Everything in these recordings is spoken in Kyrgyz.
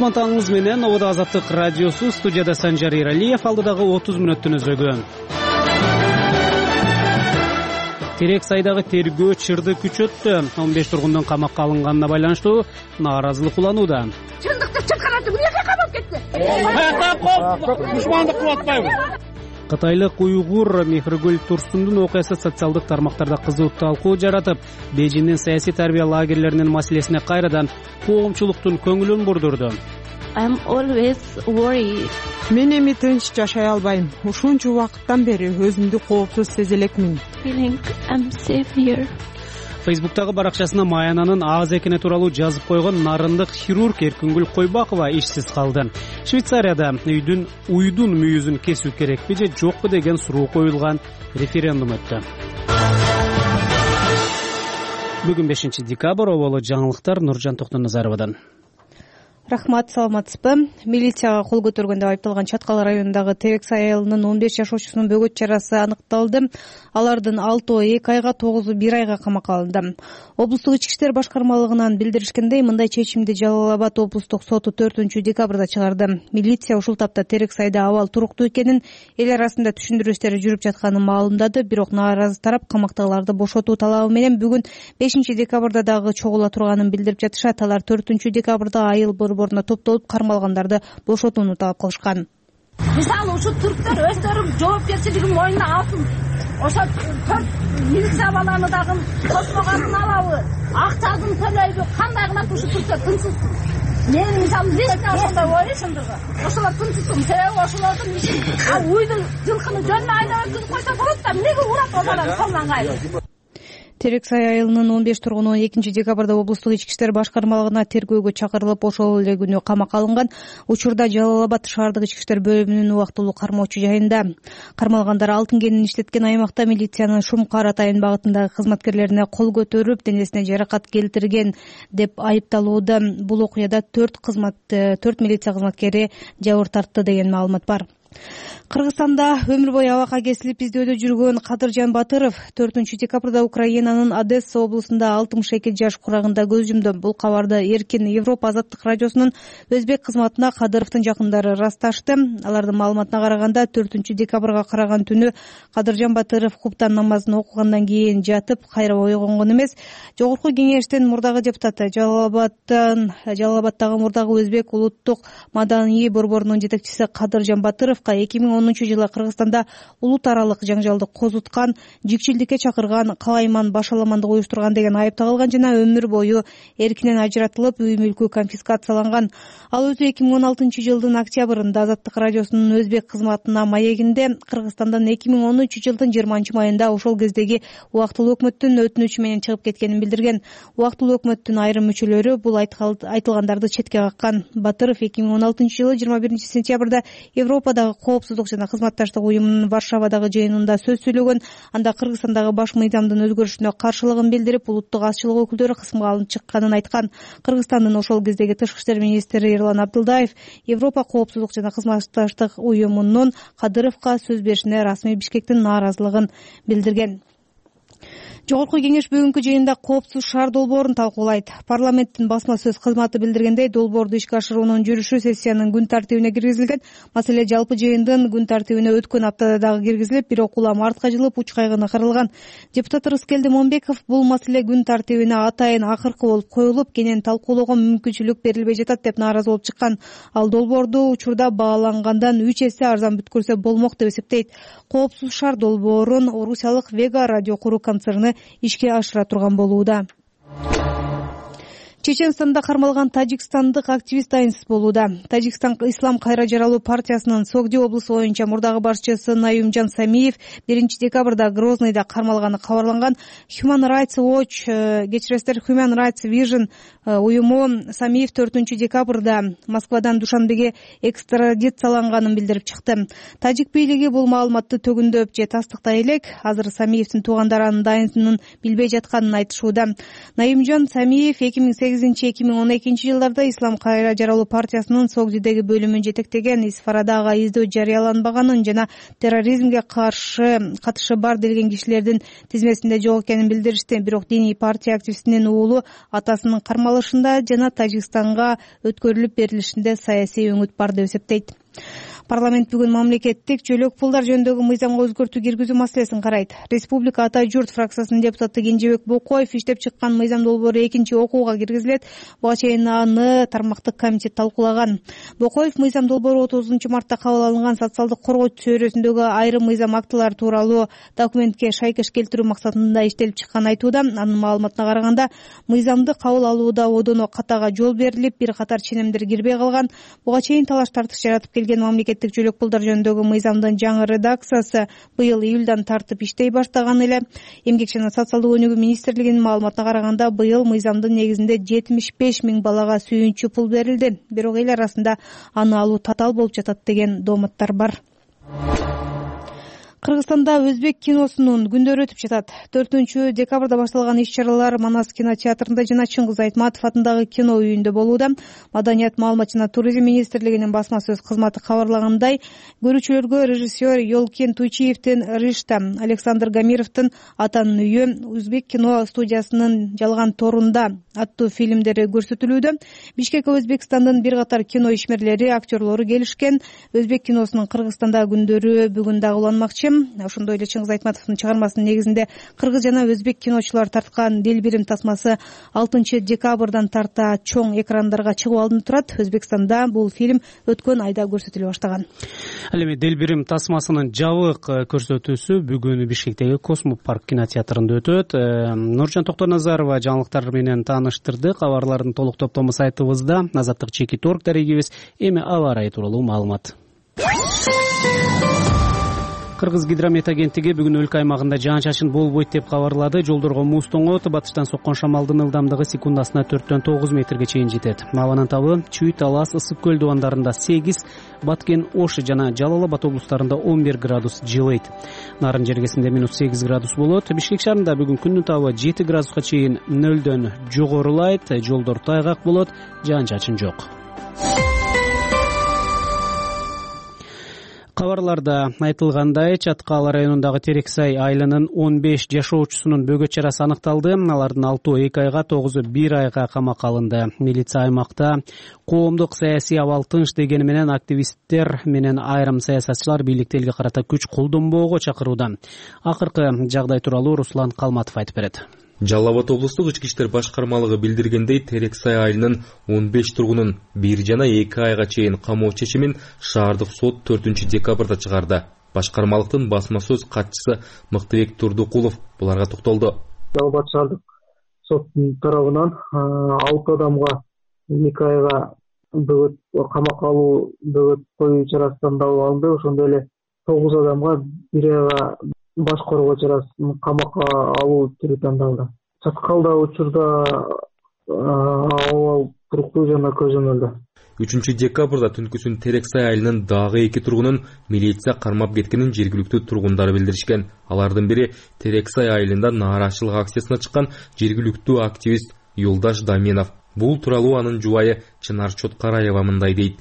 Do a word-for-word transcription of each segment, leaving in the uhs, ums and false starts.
кушмантаңыз менен Обода Азаттык радиосу, студияда Санжар Иралиев, алдыдагы отуз мүнөттүн өзөгү. Терек сайдагы тергөө чырды күчөттү. он беш тургундун камакка алынганына байланыштуу нааразылык уланууда. Чындыкты чыкарат, эмнеге камап кетти? Душмандык кылып атпайбы? Кытайлык уйгур Мехригүл Турсундун окуясы социалдык тармактарда кызуу талкуу жаратып, Бейжиңдин саясий тарбия лагерлеринин маселесине кайрадан коомчулуктун көңүлүн бурдурду. I'm always worried. Мен эми тынч жашай албайм. Ушунча убакыттан бери өзүмдү коопсуз сезе элекмин. Feeling I'm safe here. Фейсбуктагы баракчасына Маянанын аагыз экени тууралуу жазып койгон нарындык хирург Эркингүл Койбакова ишсиз калды. Швейцарияда үйдүн уйдун мүйүзүн кесүү керекпи же жокпу деген суроо коюлган референдум өттү. Бүгүн бешинчи декабрь, оболо жаңылыктар Нуржан Токтоназаровадан. Рахмат, саламатсызбы? Милицияга кол көтөргөн деп айыпталган Чаткал районундагы Терексай айылынын он беш жашоочусунун бөгөт чарасы аныкталды. Алардын алтоо эки айга, тогузу бир айга камакка алынды. Облустук ички иштер башкармалыгынан билдиришкендей, мындай чечимди Жалал Абад облустук соту төртүнчү декабрда чыгарды. Милиция ушул тапта Терексайда абал туруктуу экенин, эл арасында түшүндүрүү иштери жүрүп жатканын маалымдады. Бирок нааразы тарап камактагыларды бошотуу талабы менен бүгүн бешинчи декабрда дагы чогула турганын билдирип жатышат. Алар төртүнчү декабрда айыл борборуна топтолуп кармалгандарды бошотууну талап кылышкан. Мисалы ушу түрктөр өздөрү жоопкерчилигин мойнуна алсын. Ошо төрт милиция баланы дагы космогонун алабы, акчасын төлөйбү, кандай кылат ушу түрктөр тынчсыз. Мен мисалы лично ошондой ойлойсундурго. Ошолор тынчсыз, себеби ошолордун иши. А уйду жылкыны жөнүнө айдап өткүзүп койсо болот да, эмнеге урат олорду колунан кайрып? Терексай айылынын он беш тургуну экинчи декабрда облустук ички иштер башкармалыгына тергөөгө чакырылып, ошол эле күнү камакка алынган. Учурда Жалал Абад шаардык ички иштер бөлүмүнүн убактылуу кармоочу жайында. Кармалгандар алтын кенин иштеткен аймакта милициянын Шумкар Атайын багытындагы кызматкерлерине кол көтөрүп, денесине жаракат келтирген деп айыпталууда. Бул окуяда төрт кызмат төрт милиция кызматкери жабыр тартты деген маалымат бар. Кыргызстанда өмүр бою абакка кесилип издөөдө жүргөн Кадыржан Батыров төртүнчү декабрда Украинанын Одесса облусунда алтымыш эки жаш курагында көз жумду. Бул кабарды Эркин Европа Азаттык радиосунун өзбек кызматына Кадыровдун жакындары ырасташты. Алардын маалыматына караганда төртүнчү декабрга караган түнү Кадыржан Батыров куптан намазын окугандан кийин жатып, кайра ойгонгон эмес. Жогорку кеңештин мурдагы депутаты Жалал-Абадтан Жалал-Абадтагы мурдагы өзбек улуттук маданий борборунун жетекчиси Кадыржан Батыровго эки миң онунчу жылы Кыргызстанда улут аралык жаңжалды козуткан, жикчилдикке чакырган, калайман башаламандык уюштурган деген айып тагылган жана өмүр бою эркинен ажыратылып, үй мүлкү конфискацияланган. Ал өзү эки миң он алтынчы жылдын октябрында Азаттык радиосунун өзбек кызматына маегинде Кыргызстандан эки миң онунчу жылдын жыйырманчы майында ошол кездеги убактылуу өкмөттүн өтүнүчү менен чыгып кеткенин билдирген. Убактылуу өкмөттүн айрым мүчөлөрү бул айтылгандарды четке каккан. Батыров эки миң он алтынчы жылы жыйырма биринчи сентябрда Европадагы коопсуздук жана кызматташтык уюмунун Варшавадагы жыйынында сөз сүйлөгөн. Анда Кыргызстандагы баш мыйзамдын өзгөрүшүнө каршылыгын билдирип, улуттук азчылык өкүлдөрү кысымга алынып чыкканын айткан. Кыргызстандын ошол кездеги тышкы иштер министри Эрлан Абдылдаев Европа коопсуздук жана кызматташтык уюмунун Кадыровго сөз беришине расмий Бишкектин нааразылыгын билдирген. Жогорку кеңеш бүгүнкү жыйында коопсуз шаар долбоорун талкуулайт. Парламенттин басма сөз кызматы билдиргендей, долбоорду ишке ашыруунун жүрүшү сессиянын күн тартибине киргизилген. Маселе жалпы жыйындын күн тартибине өткөн аптада дагы киргизилип, бирок улам артка жылып, уч кайгыны кырылган. Депутат Рыскелди Момбеков бул маселе күн тартибине атайын акыркы болуп коюлуп, кенен талкуулоого мүмкүнчүлүк берилбей жатат деп нааразы болуп чыккан. Ал долбоорду учурда баалангандан үч эсе арзан бүткүрсө болмок деп эсептейт. Коопсуз шаар долбоорун орусиялык Вега радио куруу концерни ишке ашыра турган болууда. Чеченстанда кармалган тажикстандык активист айынсыз болууда. Тажикстан Ислам кайра жаралуу партиясынын Согди облусу боюнча мурдагы башчысы Наимжан Самиев биринчи декабрда Грознойдо кармалганы кабарланган. Human Rights Watch, кечиресиздер, Human Rights Vision уюму Самиев төртүнчү декабрда Москвадан Душанбеге экстрадицияланганын билдирип чыкты. Тажик бийлиги бул маалыматты төгүндөп же тастыктай элек. Азыр Самиевдин туугандары анын дайынын билбей жатканын айтышууда. Наимжан Самиев эки миң сегизинчи сегизинчи эки миң он экинчи жылдарда Ислам кайра жаралуу партиясынын Согдидеги бөлүмүн жетектеген Исфарадага издөө жарыяланбаганын жана терроризмге каршы катышы бар делген кишилердин тизмесинде жок экенин билдиришти. Бирок диний партия активистинин уулу атасынын кармалышында жана Тажикстанга өткөрүлүп берилишинде саясий өңүт бар деп эсептейт. Парламент бүгүн мамлекеттик жөлөк пулдар жөнүндөгү мыйзамга өзгөртүү киргизүү маселесин карайт. Республика Ата журт фракциясынын депутаты Кенжебек Бокоев иштеп чыккан мыйзам долбоору экинчи окууга киргизилет. Буга чейин аны тармактык комитет талкуулаган. Бокоев мыйзам долбоору отузунчу мартта кабыл алынган социалдык коргоо чөйрөсүндөгү айрым мыйзам актылары тууралуу документке шайкеш келтирүү максатында иштелип чыкканын айтууда. Анын маалыматына караганда, мыйзамды кабыл алууда одоно катага жол берилип, бир катар ченемдер кирбей калган. Буга чейин талаш тартыш жаратып келген мамлекеттик жөлөк пулдар жөнүндөгү мыйзамдын жаңы редакциясы быйыл июлдан тартып иштей баштаган эле. Эмгек жана социалдык өнүгүү министрлигинин маалыматына караганда, быйыл мыйзамдын негизинде жетимиш беш миң балага сүйүнчү пул берилди. Бирок эл арасында аны алуу татаал болуп жатат деген дооматтар бар. Кыргызстанда өзбек киносунун күндөрү өтүп жатат. төртүнчү декабрда башталган иш-чаралар Манас кинотеатрында жана Чыңгыз Айтматов атындагы кино үйүндө болууда. Маданият, маалымат жана туризм министрлигинин басма сөз кызматы кабарлагандай, көрүүчүлөргө режиссер Йолкин Туйчиевдин Ришта, Александр Гамировдун Атанын үйү, Өзбек кино студиясынын Жалган торунда аттуу фильмдери көрсөтүлүүдө. Бишкекке Өзбекстандын бир катар кино ишмерлери, актерлору келишкен. Өзбек киносунун Кыргызстанда күндөрү бүгүн дагы уланмакчы. Ошондой эле Чыңгыз Айтматовдун чыгармасынын негизинде кыргыз жана өзбек киночулар тарткан Делбирим тасмасы алтынчы декабрдан тарта чоң экрандарга чыгуу алдында турат. Өзбекстанда бул фильм өткөн айда көрсөтүлө баштаган. Ал эми Делбирим тасмасынын жабык көрсөтүүсү бүгүн Бишкектеги Космопарк кинотеатрында өтөт. Нуржан Токторназарова жаңылыктар менен тааныштырды. Кабарлардын толук топтому сайтыбызда. Азаттык чекит точка орг дарегибиз. Эми аба ырайы тууралуу маалымат. Кыргыз гидромет агенттиги бүгүн өлкө аймагында жаан-чачын болбойт деп кабарлады. Жолдорго муз тоңот, батыштан соккон шамалдын ылдамдыгы секундасына төрттөн тогуз метрге чейин жетет. Абанын табы Чүй, Талас, Ысык көл дубандарында сегиз, Баткен, Ош жана Жалал Абад облустарында он бир градус жылыйт. Нарын жергесинде минус сегиз градус болот. Бишкек шаарында бүгүн күндүн табы жети градуска чейин нөлдөн жогорулайт. Жолдор тайгак болот, жаан-чачын жок. Кабарларда айтылгандай, Чаткал районундагы Терексай айылынын он беш жашоочусунун бөгөт чарасы аныкталды. Алардын алтоо эки айга, тогузу бир айга камакка алынды. Милиция аймакта коомдук саясий абал тынч дегени менен активисттер менен айрым саясатчылар бийликти элге карата күч колдонбоого чакырууда. Акыркы жагдай тууралуу Руслан Калматов айтып берет. Жалал Абад облустук ички иштер башкармалыгы билдиргендей, Терексай айылынын он беш тургунун бир жана эки айга чейин камоо чечимин шаардык сот төртүнчү декабрда чыгарды. Башкармалыктын басма сөз катчысы Мыктыбек Турдукулов буларга токтолду. Жалал Абад шаардык соттун тарабынан алты адамга эки айга бөгөт камакка алуу, бөгөт коюу чарасы тандалып алынды. Ошондой эле тогуз адамга бир айга баш коргоо чарасын камакка алуу түрү тандалды. Чаткалда учурда абал туруктуу жана көзөмөлдө. үчүнчү декабрда түнкүсүн Терексай айылынын дагы эки тургунун милиция кармап кеткенин жергиликтүү тургундар билдиришкен. Алардын бири Терексай айылында нааразычылык акциясына чыккан жергиликтүү активист Юлдаш Даменов. Бул тууралуу анын жубайы Чынар Чоткараева мындай дейт.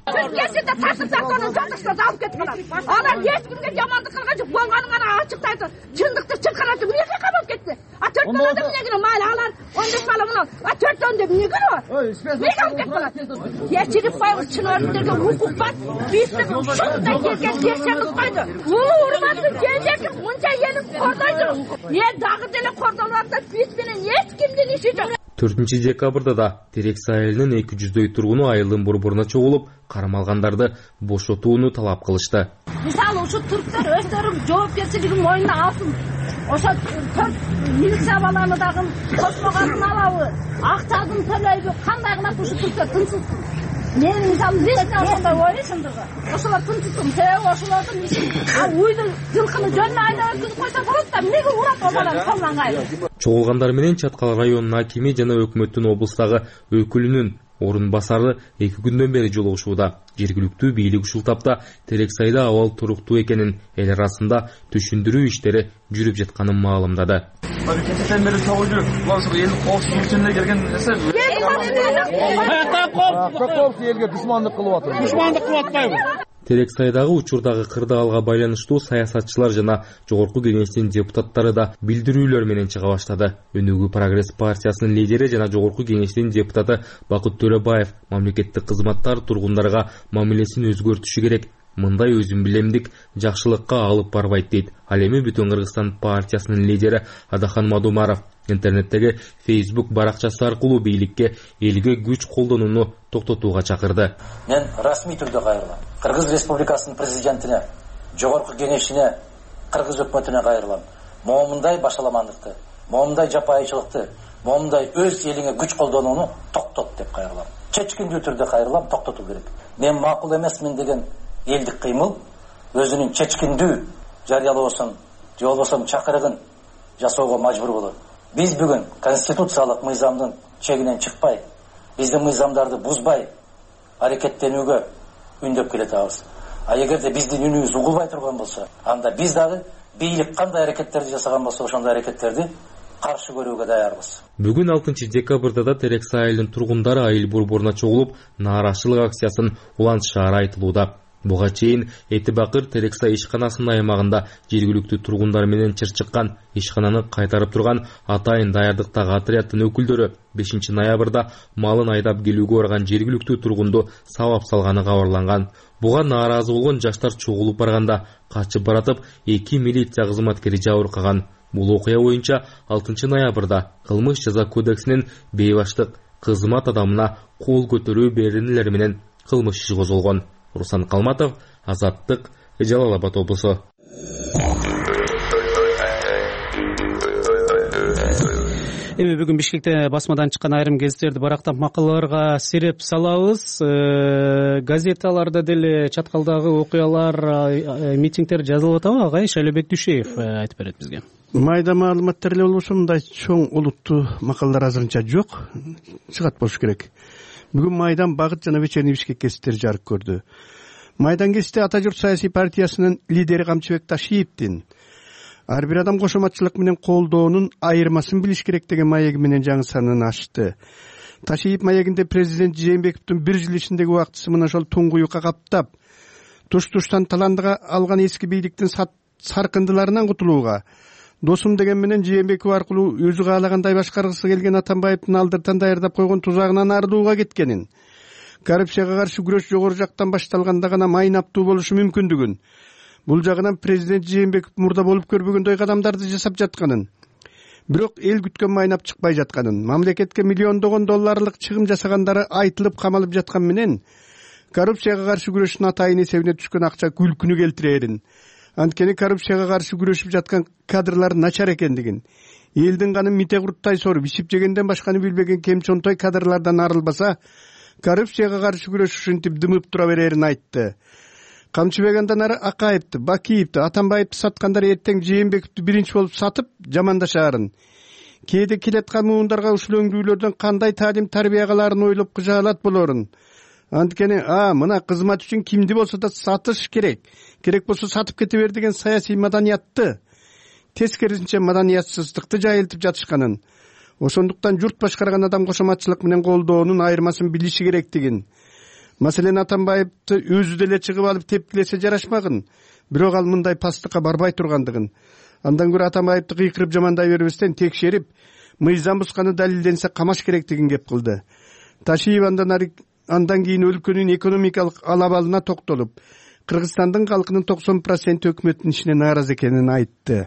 Алар эч кимге жамандык кылган жок, болгонун гана ачыктайды. Чындыкты чыркыратып эмне кабап кетти? А төрттөн да эмне кире майла алар он беш бала мына. А төрттөн да эмне кире? Эмне кабап кетти? Кечирип койгуз, чынордерге укук бар. Биздин ушундай жерге жашабыз койду. Улуу урматты жерлерди мынча элин кордойду. Эл дагы деле кордолуп атат, биз менен эч кимдин иши жок. төртүнчү декабрда да Терексай айылынын эки жүздөй тургуну айылдын борборуна чогулуп, кармалгандарды бошотууну талап кылышты. Мисалы ушу турктар өздөрү жоопкерчилигин мойнуна алсын. Ошо төрт милиция баланы дагы космогонун алабы, акчасын төлөйбү, кандай кылат ушу турктар тынчсызсың. Мен мисалы лично ошондой ойлойсуңдурга. Ошолор тынчсызсың, себеби ошолордун иши. А уйду жылкыны жөнүнө айдап өткүзүп койсо болот да, эмнеге урап алганын колунан кайрып. Чогулгандар менен Чаткал районунун акими жана өкмөттүн облустагы өкүлүнүн орун басары эки күндөн бери жолугушууда. Жергиликтүү бийлик ушул тапта Терексайда абал туруктуу экенин, эл арасында түшүндүрүү иштери жүрүп жатканын маалымдады. Терексайдагы учурдагы кырдаалга байланыштуу саясатчылар жана Жогорку Кеңештин депутаттары да билдирүүлөр менен чыга баштады. Өнүгүү прогресс партиясынын лидери жана Жогорку Кеңештин депутаты Бакыт Төрөбаев мамлекеттик кызматтар тургундарга мамилесин өзгөртүшү керек. Мындай өзүм билемдик жакшылыкка алып барбайт дейт. Ал эми Бүтүн Кыргызстан партиясынын лидери Адахан Мадумаров интернеттеги Facebook баракчасы аркылуу бийликке элге күч колдонууну токтотууга чакырды. Мен расмий түрдө кайрылам. Кыргыз Республикасынын президентине, Жогорку Кеңешине, Кыргыз өкмөтүнө кайрылам. Момундай башаламандыкты, момундай жапайычылыкты, момундай өз элиңе күч колдонууну токтот деп кайрылам. Чечкиндүү түрдө кайрылам, токтотуу керек. Мен макул эмесмин деген элдик кыймыл өзүнүн чечкиндүү жарыялоосун, же болбосо чакырыгын жасоого мажбур болот. Биз бүгүн конституциялык мыйзамдын чегинен чыкпай, биздин мыйзамдарды бузбай аракеттенүүгө үндөп келатабыз. А эгерде биздин үнүбүз угулбай турган болсо, анда биз дагы бийлик кандай аракеттерди жасаган болсо, ошондой аракеттерди каршы көрүүгө даярбыз. Бүгүн алтынчы декабрда да Терексай айылынын тургундары айыл борборуна чогулуп, нааразычылык акциясын улантышаары айтылууда. Буга чейин Эти Бакыр Терексай ишканасынын аймагында жергиликтүү тургундар менен чырчыккан, ишкананы кайтарып турган атайын даярдыктагы отряддын өкүлдөрү бешинчи ноябрда малын айдап келүүгө барган жергиликтүү тургунду сабап салганы кабарланган. Буга нааразы болгон жаштар чогулуп барганда качып баратып эки милиция кызматкери жабыркаган. Бул окуя боюнча алтынчы ноябрда кылмыш жаза кодексинин бейбаштык, кызмат адамына кол көтөрүү беренелери менен кылмыш иши козголгон. Руслан Калматов, Азаттык, Жалал Абад облусу. Эми бүгүн Бишкекте басмадан чыккан айрым гезиттерди барактап макалаларга сереп салабыз. Газеталарда деле чаткалдагы окуялар, митингдер жазылып атабы? Агай Шайлебек Дүйшеев айтып берет бизге. Майда маалыматтар эле болбосо мындай чоң олуттуу макалалар азырынча жок, чыгат болуш керек. Бүгүн Майдан Багыт жана Вечерний Бишкек гезиттери жарык көрдү. Майдан гезити Ата журт саясий партиясынын лидери Камчыбек Ташиевдин ар бир адам кошоматчылык менен колдоонун айырмасын билиш керек деген маеги менен жаңы санын ачты. Ташиев маегинде президент Жээнбековдун бир жыл ичиндеги убактысы мына ошол туңгуюкка каптап, туш-туштан таландыга алган эски бийликтин саркындыларынан кутулууга, досум деген менен Жээнбеков аркылуу өзү каалагандай башкаргысы келген Атамбаевдин алдыртан даярдап койгон тузагынан арылууга кеткенин, коррупцияга каршы күрөш жогору жактан башталганда гана майнаптуу болушу мүмкүндүгүн, бул жагынан президент Жээнбеков мурда болуп көрбөгөндөй кадамдарды жасап жатканын, бирок эл күткөн майнап чыкпай жатканын, мамлекетке миллиондогон долларлык чыгым жасагандары айтылып камалып жаткан менен коррупцияга каршы күрөштүн атайын эсебине түшкөн акча күлкүнү келтирээрин, анткени коррупцияга каршы күрөшүп жаткан кадрлар начар экендигин, элдин канын мите курттай соруп ичип жегенден башканы билбеген кемчонтой кадрлардан арылбаса, коррупцияга каршы күрөш ушинтип дымып тура берерин айтты. Камчыбек андан ары Акаевди, Бакиевди, Атамбаевди саткандар эртең Жээнбековду биринчи болуп сатып жамандашаарын, кээде келаткан муундарга ушул өңдүүлөрдөн кандай таалим тарбия калаарын ойлоп кыжаалат болорун. Анткени а мына кызмат үчүн кимди болсо да сатыш керек, керек болсо сатып кете бер деген саясий маданиятты, тескерисинче маданиятсыздыкты жайылтып жатышканын, ошондуктан журт башкарган адам кошоматчылык менен колдоонун айырмасын билиши керектигин, маселен Атамбаевди өзү деле чыгып алып тепкилесе жарашмагын, бирок ал мындай пастыкка барбай тургандыгын, андан көрө Атамбаевди кыйкырып жамандай бербестен текшерип, мыйзам бусканы далилденсе камаш керектигин кеп кылды. Ташиев андан ары андан кийин өлкөнүн экономикалык алабалына токтолуп, Кыргызстандын калкынын токсон проценти өкмөттүн ишине нааразы экенин айтты.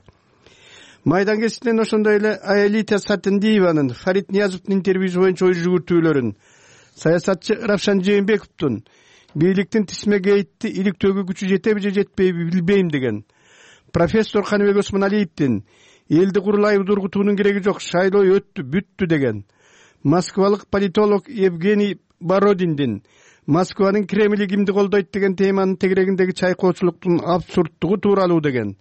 Майдан гезитинен ошондой эле Аэлита Сатындиеванын, Фарид Ниязовдун интервьюсу боюнча ой жүгүртүүлөрүн, саясатчы Равшан Жээнбековдун бийликтин тисме гейтти иликтөөгө күчү жетеби же жетпейби билбейм деген, профессор Каныбек Осмоналиевдин элди курулай удургутуунун кереги жок, шайлоо өттү, бүттү деген, москвалык политолог Евгений Бородиндин Москванын Кремли кимди колдойт деген теманын тегерегиндеги чайкоочулуктун абсурдтугу тууралуу деген,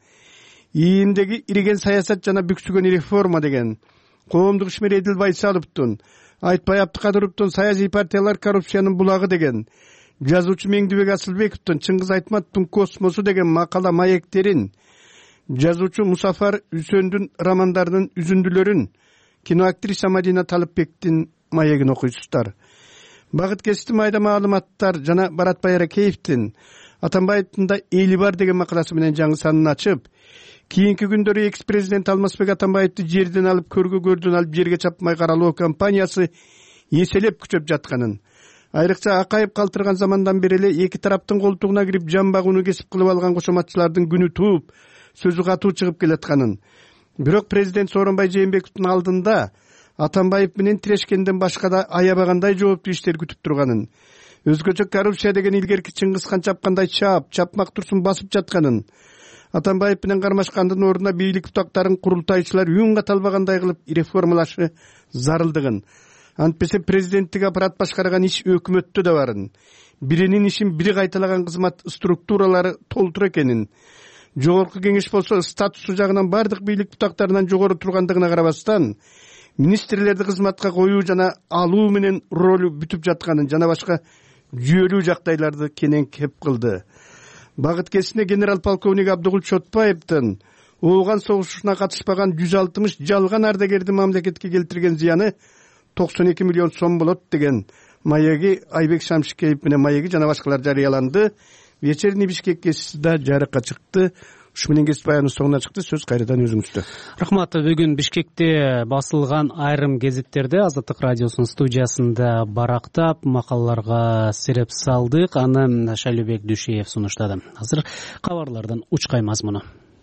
ийиндеги ириген саясат жана бүксүгөн реформа деген, коомдук ишмер Эдил Байсаловдун Айтбай Абдыкадыровдон саясий партиялар коррупциянын булагы деген, жазуучу Меңдибек Асылбековдон Чыңгыз Айтматовдун космосу деген макала маектерин, жазуучу Мусафар Үсөндүн романдарынын үзүндүлөрүн, киноактриса Мадина Талыпбектин маегин окуйсуздар. Багыт кести майда маалыматтар жана Барат Байракеевдин Атамбаевдин да эли бар деген макаласы менен жаңы санын ачып, кийинки күндөрү экс президент Алмазбек Атамбаевди жерден алып көргө көрдөн алып жерге чапмай каралоо кампаниясы эселеп күчөп жатканын, айрыкча Акаев калтырган замандан бери эле эки тараптын колтугуна кирип жан багууну кесип кылып алган кошоматчылардын күнү тууп, сөзү катуу чыгып келатканын, бирок президент Сооронбай Жээнбековдун алдында Атамбаев менен тирешкенден башка да аябагандай жооптуу иштер күтүп турганын, өзгөчө коррупция деген илгерки Чыңгызхан чапкандай чап, чапмак турсун басып жатканын, Атамбаев менен кармашкандын ордуна бийлик бутактарын курултайчылар үн ката албагандай кылып реформалашы зарылдыгын, антпесе президенттик аппарат башкарган иш өкмөттө да барын, биринин ишин бири кайталаган кызмат структуралары толтур экенин, жогорку кеңеш болсо статусу жагынан бардык бийлик бутактарынан жогору тургандыгына карабастан, министрлерди кызматка коюу жана алуу менен ролу бүтүп жатканын жана башка жүйөлүү жагдайларды кенен кеп кылды. Багыт кесине генерал полковник Абдыгүл Чотбаевдин Ооган согушуна катышпаган жүз алтымыш жалган ардагерди мамлекетке келтирген зыяны токсон эки миллион сом болот деген маеги Айбек Шамшикеев менен маеги жана башкалар жарыяланды. Вечерний Бишкек кесиси да жарыкка чыкты. Ушу менен кесип баянын соңуна чыкты. Сөз кайрадан өзүңүздө. Рахмат. Бүгүн Бишкекте басылган айрым гезиттерде Азаттык радиосунун студиясында барактап макалаларга сереп салдык. Аны Шайлообек Дүйшеев сунуштады. Азыр кабарлардын учкай мазмуну.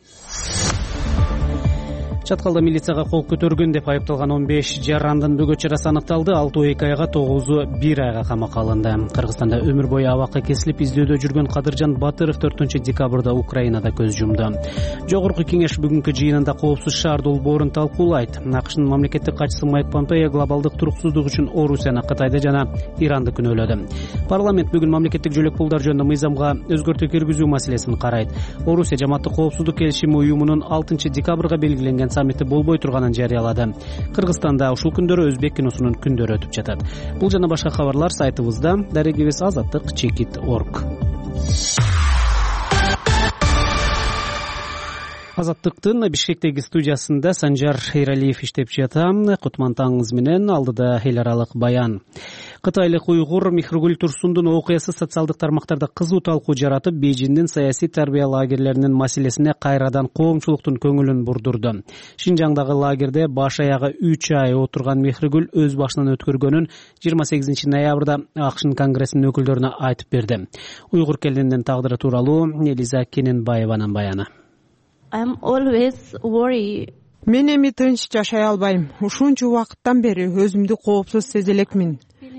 Чаткалда милицияга кол көтөргөн деп айыпталган он беш жарандын бөгөт чарасы аныкталды. алтымыш эки айга, тогузу бир айга камакка алынды. Кыргызстанда өмүр бою абакка кесилип издөөдө жүргөн Кадыржан Батыров төртүнчү декабрда Украинада көз жумду. Жогорку кеңеш бүгүнкү жыйынында коопсуз шаар долбоорун талкуулайт. АКШнын мамлекеттик катчысы Майк Помпео глобалдык туруксуздук үчүн Орусияны, Кытайды жана Иранды күнөөлөдү. Парламент бүгүн мамлекеттик жөлөк пулдар жөнүндө мыйзамга өзгөртүү киргизүү маселесин карайт. Орусия жамааттык коопсуздук келишими уюмунун алтынчы декабрга белгиленген саммити болбой турганын жарыялады. Кыргызстанда ушул күндөрү өзбек киносунун күндөрү өтүп жатат. Бул жана башка кабарлар сайтыбызда, дарегибиз азаттык чекит точка орг. Азаттыктын Бишкектеги студиясында Санжар Эралиев иштеп жатат. Кутман таңыңыз менен, алдыда эл аралык баян. Кытайлык уйгур Мехригул Турсундун окуясы социалдык тармактарда кызуу талкуу жаратып, Бейжиңдин саясий тарбия лагерлеринин маселесине кайрадан коомчулуктун көңүлүн бурдурду. Шинжаңдагы лагерде баш аягы үч ай отурган Мехригул өз башынан өткөргөнүн жыйырма сегизинчи ноябрда АКШнын конгрессинин өкүлдөрүнө айтып берди. Уйгур келининин тагдыры тууралуу Элиза Кененбаеванын баяны. I'm always worried. Мен эми тынч жашай албайм. Ушунча убакыттан бери өзүмдү коопсуз сезе элекмин.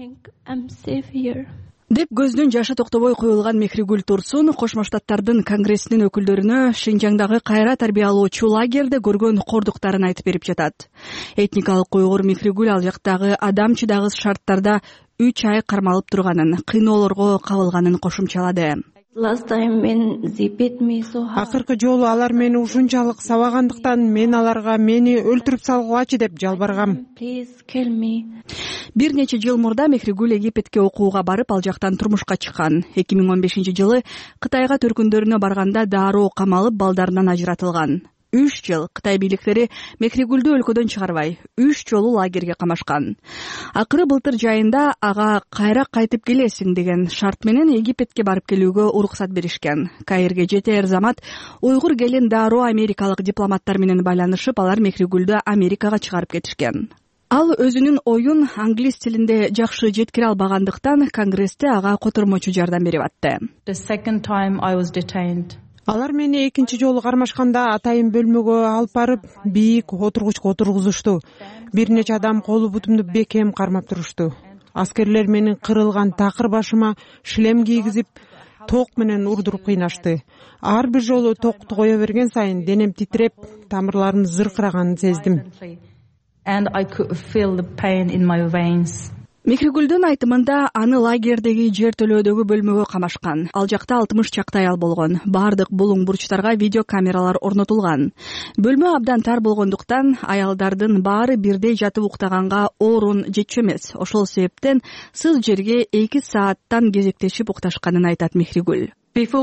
I'm safe here. деп көздөн жашы токтобой коюлган Мехригул Турсун Кошмо Штаттардын конгрессинин өкүлдөрүнө Шинжаңдагы кайра тарбиялоочу лагерде көргөн кордуктарын айтып берип жатат. Этникалык уйгур Мехригул ал жактагы адам чыдагыс шарттарда үч ай кармалып турганын, кыйноолорго кабылганын кошумчалады. Last time when they beat me so hard. Акыркы жолу алар мени ушунчалык сабагандыктан мен аларга мени өлтүрүп салгылачы деп жалбаргам. Please kill me. Бир нече жыл мурда Мехригул Египетке окууга барып, ал жактан турмушка чыккан. эки миң он бешинчи жылы Кытайга төркүндөрүнө барганда дароо камалып, балдарынан ажыратылган. үч жыл Кытай бийликтери Мехригулду өлкөдөн чыгарбай, үч жолу лагерге камашкан. Акыры былтыр жайында ага кайра кайтып келесиң деген шарт менен Египетке барып келүүгө уруксат беришкен. Каирге жетер замат уйгур келин дароо америкалык дипломаттар менен байланышып, алар Мехригулду Америкага чыгарып кетишкен. Ал өзүнүн оюн англис тилинде жакшы жеткире албагандыктан Конгрессте ага котормочу жардам берип атты. The second time I was detained. Алар мени экинчи жолу кармашканда атайын бөлмөгө алып барып, бийик отургучка отургузушту. Бир нече адам колу бутумду бекем кармап турушту. Аскерлер менин кырылган такыр башыма шлем кийгизип, ток менен урдуруп кыйнашты. Ар бир жолу токту кое берген сайын денем титиреп, тамырларым зыркыраганын сездим. And I could feel the pain in my veins. Мекригүлдүн айтымында аны лагердеги жер төлөөдөгү бөлмөгө камашкан. Ал жакта алтымыш чакты аял болгон. Бардык булуң бурчтарга видеокамералар орнотулган. Бөлмө абдан тар болгондуктан аялдардын баары бирдей жатып уктаганга орун жетчү эмес. Ошол себептен сыз жерге эки сааттан кезектешип укташканын айтат Мехригүл.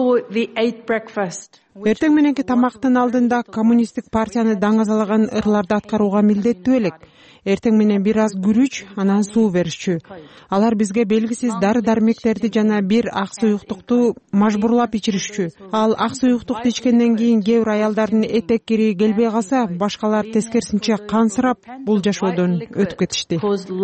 Эртең мененки тамактын алдында коммунисттик партияны даңазалаган ырларды аткарууга милдеттүү элек. Эртең менен бир аз күрүч, анан суу беришчү. Алар бизге белгисиз дары-дармектерди жана бир ак суюктукту мажбурлап ичиришчү. Ал ак суюктукту ичкенден кийин кээ бир аялдардын этек кири келбей калса, башкалар тескерисинче кансырап бул жашоодон өтүп кетишти.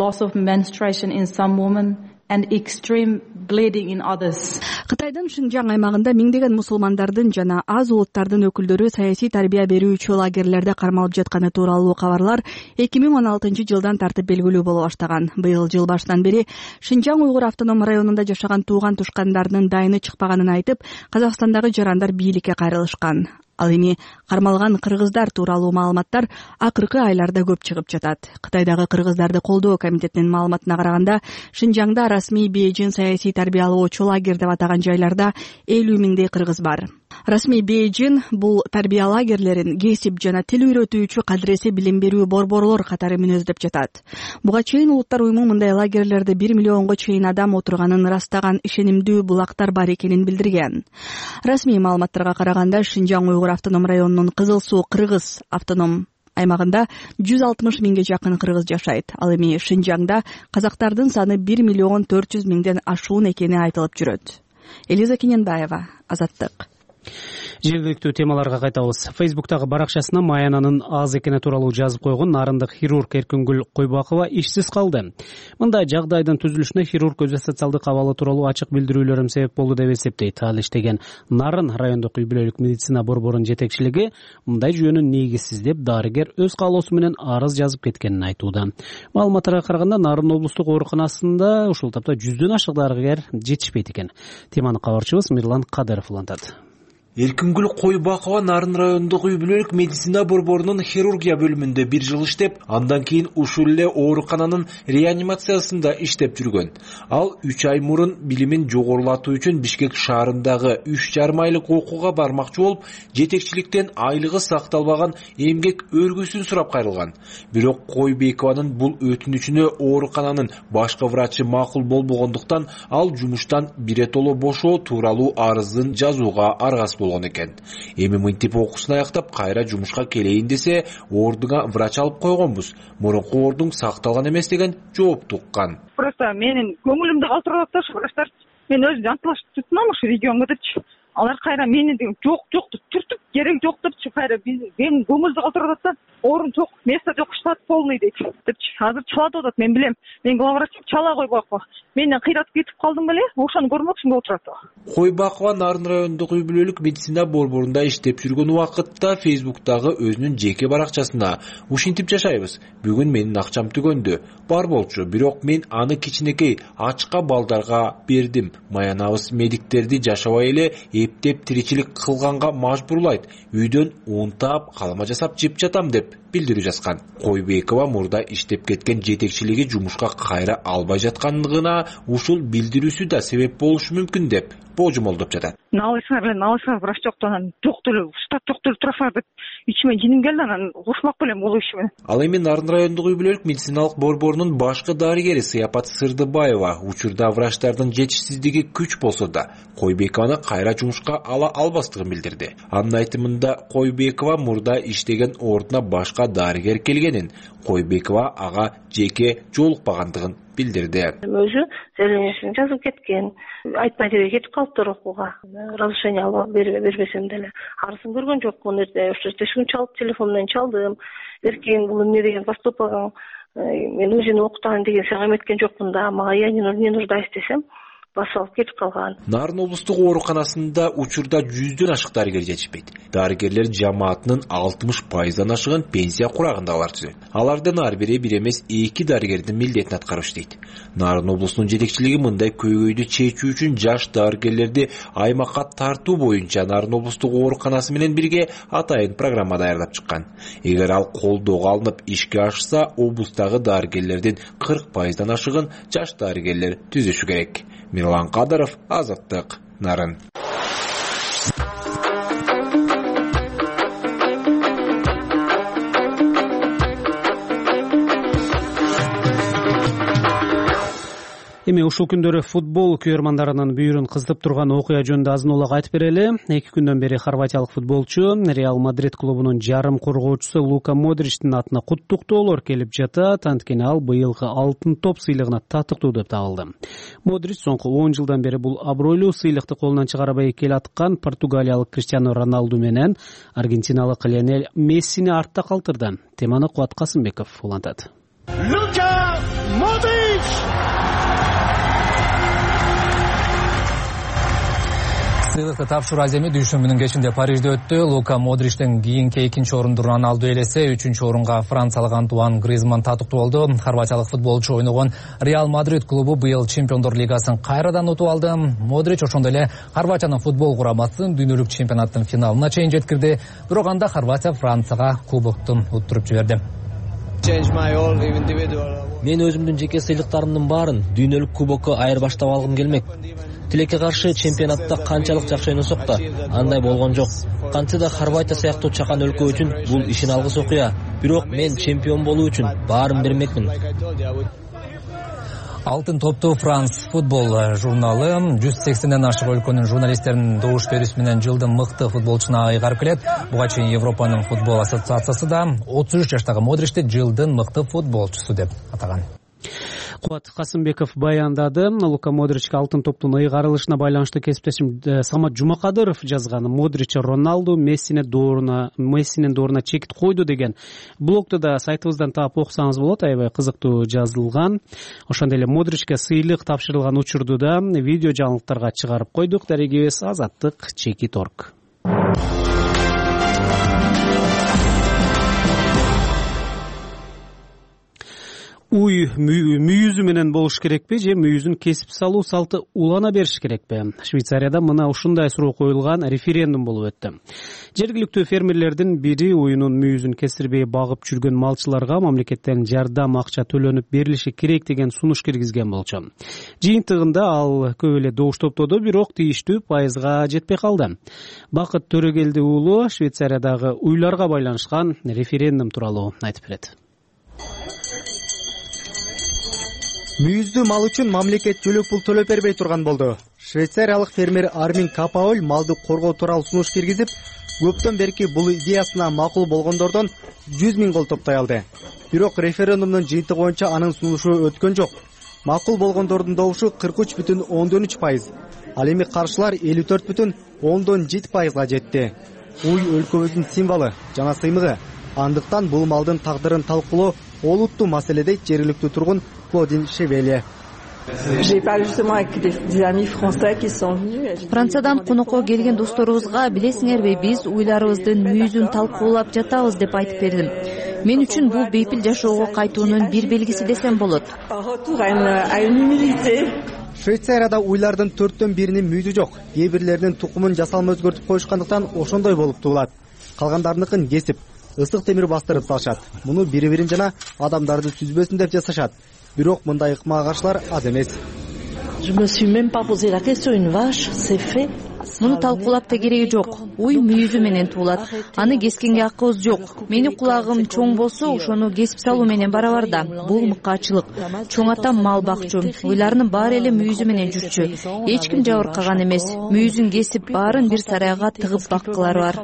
And extreme bleeding in others. Кытайдын Шинжаң аймагында миңдеген мусулмандардын жана аз улуттардын өкүлдөрү саясий тарбия берүүчү лагерлерде кармалып жатканы тууралуу кабарлар эки миң он алтынчы жылдан тартып белгилүү боло баштаган. Быйыл жыл башынан бери Шинжаң уйгур автоном районунда жашаган тууган тушкандарынын дайыны чыкпаганын айтып, Казакстандагы жарандар бийликке кайрылышкан. Ал эми кармалган кыргыздар тууралуу маалыматтар акыркы айларда көп чыгып жатат. Кытайдагы кыргыздарды колдоо комитетинин маалыматына караганда, Шинжаңда расмий Бейжин саясий тарбиялоочу лагерь деп атаган жайларда элүү миңдей кыргыз бар. Расмий Бейжин бул тарбия лагерлерин кесип жана тил үйрөтүүчү кадыресе билим берүү борборлор катары мүнөздөп жатат. Буга чейин Улуттар уюму мындай лагерлерде бир миллионго чейин адам отурганын ырастаган ишенимдүү булактар бар экенин билдирген. Расмий маалыматтарга караганда, Шинжаң уйгур автоном районунун Кызыл Суу кыргыз автоном аймагында жүз алтымыш миңге жакын кыргыз жашайт. Ал эми Шинжаңда казактардын саны бир миллион төрт жүз миңден ашуун экени айтылып жүрөт. Элиза Кененбаева, Азаттык. Жергиликтүү темаларга кайтабыз. Фейсбуктагы баракчасына Маянанын аз экени тууралуу жазып койгон нарындык хирург Эркингүл Койбакова ишсиз калды. Мындай жагдайдын түзүлүшүнө хирург өзү социалдык абалы тууралуу ачык билдирүүлөрүм себеп болду деп эсептейт. Ал иштеген Нарын райондук үй бүлөлүк медицина борборунун жетекчилиги мындай жүйөнү негизсиз деп дарыгер өз каалоосу менен арыз жазып кеткенин айтууда. Маалыматтарга караганда Нарын облустук ооруканасында ушул тапта жүздөн ашык дарыгер жетишпейт экен. Теманы кабарчыбыз Мирлан Кадыров улантат. Эркингүл Койбакова Нарын райондук үй бүлөлүк медицина борборунун хирургия бөлүмүндө бир жыл иштеп, андан кийин ушул эле оорукананын реанимациясында иштеп жүргөн. Ал үч ай мурун билимин жогорулатуу үчүн Бишкек шаарындагы үч жарым айлык окууга бармакчы болуп, жетекчиликтен айлыгы сакталбаган эмгек өргүсүн сурап кайрылган. Бирок Койбекованын бул өтүнүчүнө оорукананын башкы врачы макул болбогондуктан, ал жумуштан биротоло бошоо тууралуу арызын жазууга аргасыз болгон экен. Эми мынтип окуусун аяктап кайра жумушка келейин десе, ордуңа врач алып койгонбуз. Мурунку ордуң сакталган эмес деген жоопту уккан. Просто менин көңүлүмдү калтырып атат врачтар. Мен өзүм жантылаш тутмам ушу регионго депчи. Алар кайра мени жок жок деп түртүп, керек жок депчи, кайра мен көңүлдү калтырып атат. Орун жок, место жок, штат полный дейт депчи. Азыр чалатып атат, мен билем. Мен главврач чала Койбакова. Менден кыйратып кетип калдым беле, ошону көрмөкчүмүн болуп турат. Койбакова Нарын райондук үй бүлөлүк медицина борборунда иштеп жүргөн убакытта Фейсбуктагы өзүнүн жеке баракчасына ушинтип жашайбыз. Бүгүн менин акчам түгөндү. Бар болчу, бирок мен аны кичинекей ачка балдарга бердим. Маянабыз медиктерди жашабай эле эптеп тиричилик кылганга мажбурлайт. Үйдөн ун таап, калама жасап жеп жатам деп билдирүү жазган. Койбекова мурда иштеп кеткен жетекчилиги жумушка кайра албай жаткандыгына ушул билдирүүсү да себеп болушу мүмкүн деп божомолдоп жатат. Налышыңар беле, налышыңар врач жокту, анан жок деле, штат жок деле турасыңар деп ичиме жиним келди, анан урушмак белем бул иш менен. Ал эми Нарын райондук үй бүлөлүк медициналык борборунун башкы дарыгери Сыяпат Сырдыбаева учурда врачтардын жетишсиздиги күч болсо да, Койбекованы кайра жумушка ала албастыгын билдирди. Анын айтымында Койбекова мурда иштеген ордуна башка дарыгер келгенин, Койбекова ага жеке жолукпагандыгын билдирди. Өзү заявлениясын жазып кеткен. Айтпай деле кетип калыптыр окууга. Разрешение алып бербесем деле. Арызын көргөн жокмун. Ошо тешигин чалып, телефон менен чалдым. Эркин бул эмне деген поступагың? Мен өзүнү окутайын деген сага эметкен жокмун да. Мага я не нуждаюсь десем, басып алып кетип калган. Нарын облустук ооруканасында учурда жүздөн ашык дарыгер жетишпейт. Дарыгерлер жамаатынын алтымыш пайыздан ашыгын пенсия курагындагылар түзөт. Алардан ар бири бир эмес эки дарыгердин милдетин аткарып иштейт. Нарын облусунун жетекчилиги мындай көйгөйдү чечүү үчүн жаш дарыгерлерди аймакка тартуу боюнча Нарын облустук ооруканасы менен бирге атайын программа даярдап чыккан. Эгер ал колдоого алынып ишке ашса, облустагы дарыгерлердин кырк пайыздан ашыгын жаш дарыгерлер түзүшү керек. Мирлан Кадыров, Азаттык, Нарын. Эми ушул күндөрү футбол күйөрмандарынын бүйүрүн кыздып турган окуя жөнүндө азын улак айтып берели. Эки күндөн бери хорватиялык футболчу Реал Мадрид клубунун жарым коргоочусу Лука Модричтин атына куттуктоолор келип жатат. Анткени ал быйылкы алтын топ сыйлыгына татыктуу деп табылды. Модрич соңку он жылдан бери бул абройлуу сыйлыкты колунан чыгарбай келаткан португалиялык Криштиано Роналду менен аргентиналык Лионель Мессини артта калтырды. Теманы Кубат Касымбеков улантат. Лука Модрич! Сыйлыкты тапшыруу аземи дүйшөмбүнүн кечинде Парижде өттү. Лука Модричтен кийинки экинчи орунду Роналду ээлесе, үчүнчү орунга франциялык Антуан Гризман татыктуу болду. Хорватиялык футболчу ойногон Реал Мадрид клубу быйыл Чемпиондор лигасын кайрадан утуп алды. Модрич ошондой эле Хорватиянын футбол курамасын дүйнөлүк чемпионаттын финалына чейин жеткирди. Бирок анда Хорватия Францияга кубоктун уттуруп жиберди. Мен өзүмдүн жеке сыйлыктарымдын баарын дүйнөлүк кубокко айырбаштап алгым келмек. Тилекке каршы чемпионатта канчалык жакшы ойносок да, андай болгон жок. Кантсе да Хорватия сыяктуу чакан өлкө үчүн бул ишин алгыс окуя. Бирок мен чемпион болуу үчүн баарын бермекмин. Алтын топту Франс футбол журналы жүз сексенден ашык өлкөнүн журналисттеринин добуш берүүсү менен жылдын мыкты футболчусуна ыйгарып келет. Буга чейин Европанын футбол ассоциациясы да отуз үч жаштагы Модричти жылдын мыкты футболчусу деп атаган. Кубат Касымбеков баяндады. Лука Модричке алтын топтун ыйгарылышына байланыштуу кесиптешим Самат Жумакадыров жазган. Модрич Роналду Мессини дооруна Мессинин дооруна чекит койду деген блогду да сайтыбыздан таап окусаңыз болот. Аябай кызыктуу жазылган. Ошондой эле Модричке сыйлык тапшырылган учурду да видео жаңылыктарга чыгарып койдук. Дарегибиз Азаттык чекит точка орг. Уй мүйүзү менен болуш керекпи же мүйүзүн кесип салуу салты улана бериш керекпи? Швейцарияда мына ушундай суроо коюлган референдум болуп өттү. Жергиликтүү фермерлердин бири уюнун мүйүзүн кесирбей багып жүргөн малчыларга мамлекеттен жардам акча төлөнүп берилиши керек деген сунуш киргизген болчу. Жыйынтыгында ал көп эле добуш топтоду, бирок тийиштүү пайызга жетпей калды. Бакыт Төрөгелди уулу Швейцариядагы уйларга байланышкан референдум тууралуу айтып берет. Мүйүздүү мал үчүн мамлекет жөлөк пул төлөп бербей турган болду. Швейцариялык фермер Армин Капаоль малды коргоо тууралуу сунуш киргизип, көптөн берки бул идеясына макул болгондордон жүз миң кол топтой алды. Бирок референдумдун жыйынтыгы боюнча анын сунушу өткөн жок. Макул болгондордун добушу кырк үч бүтүн ондон үч пайыз. Ал эми каршылар элүү төрт бүтүн ондон жети пайызга жетти. Уй өлкөбүздүн символу жана сыймыгы. Андыктан бул малдын тагдырын талкуулоо олуттуу маселе дейт жергиликтүү тургун Клодин Шевеле. Франциядан конокко келген досторубузга билесиңерби, биз уйларыбыздын мүйүзүн талкуулап жатабыз деп айтып бердим. Мен үчүн бул бейпил жашоого кайтуунун бир белгиси десем болот. Швейцарияда уйлардын төрттөн биринин мүйүзү жок. Кээ бирлеринин тукумун жасалма өзгөртүп коюшкандыктан ошондой болуп туулат. Калгандарыныкын кесип, ысык темир бастырып салышат. Муну бири-бирин жана адамдарды сүзбөсүн деп жасашат. Бирок мындай ыкмага каршылар аз эмес. Муну талкуулап да кереги жок. Уй мүйүзү менен туулат. Аны кескенге акыбыз жок. Менин кулагым чоң болсо, ошону кесип салуу менен барабарда. Бул мыкаачылык. Чоң атам мал бакчу. Уйларынын баары эле мүйүзү менен жүрчү. Эч ким жабыркаган эмес. Мүйүзүн кесип, баарын бир сарайга тыгып баккылары бар.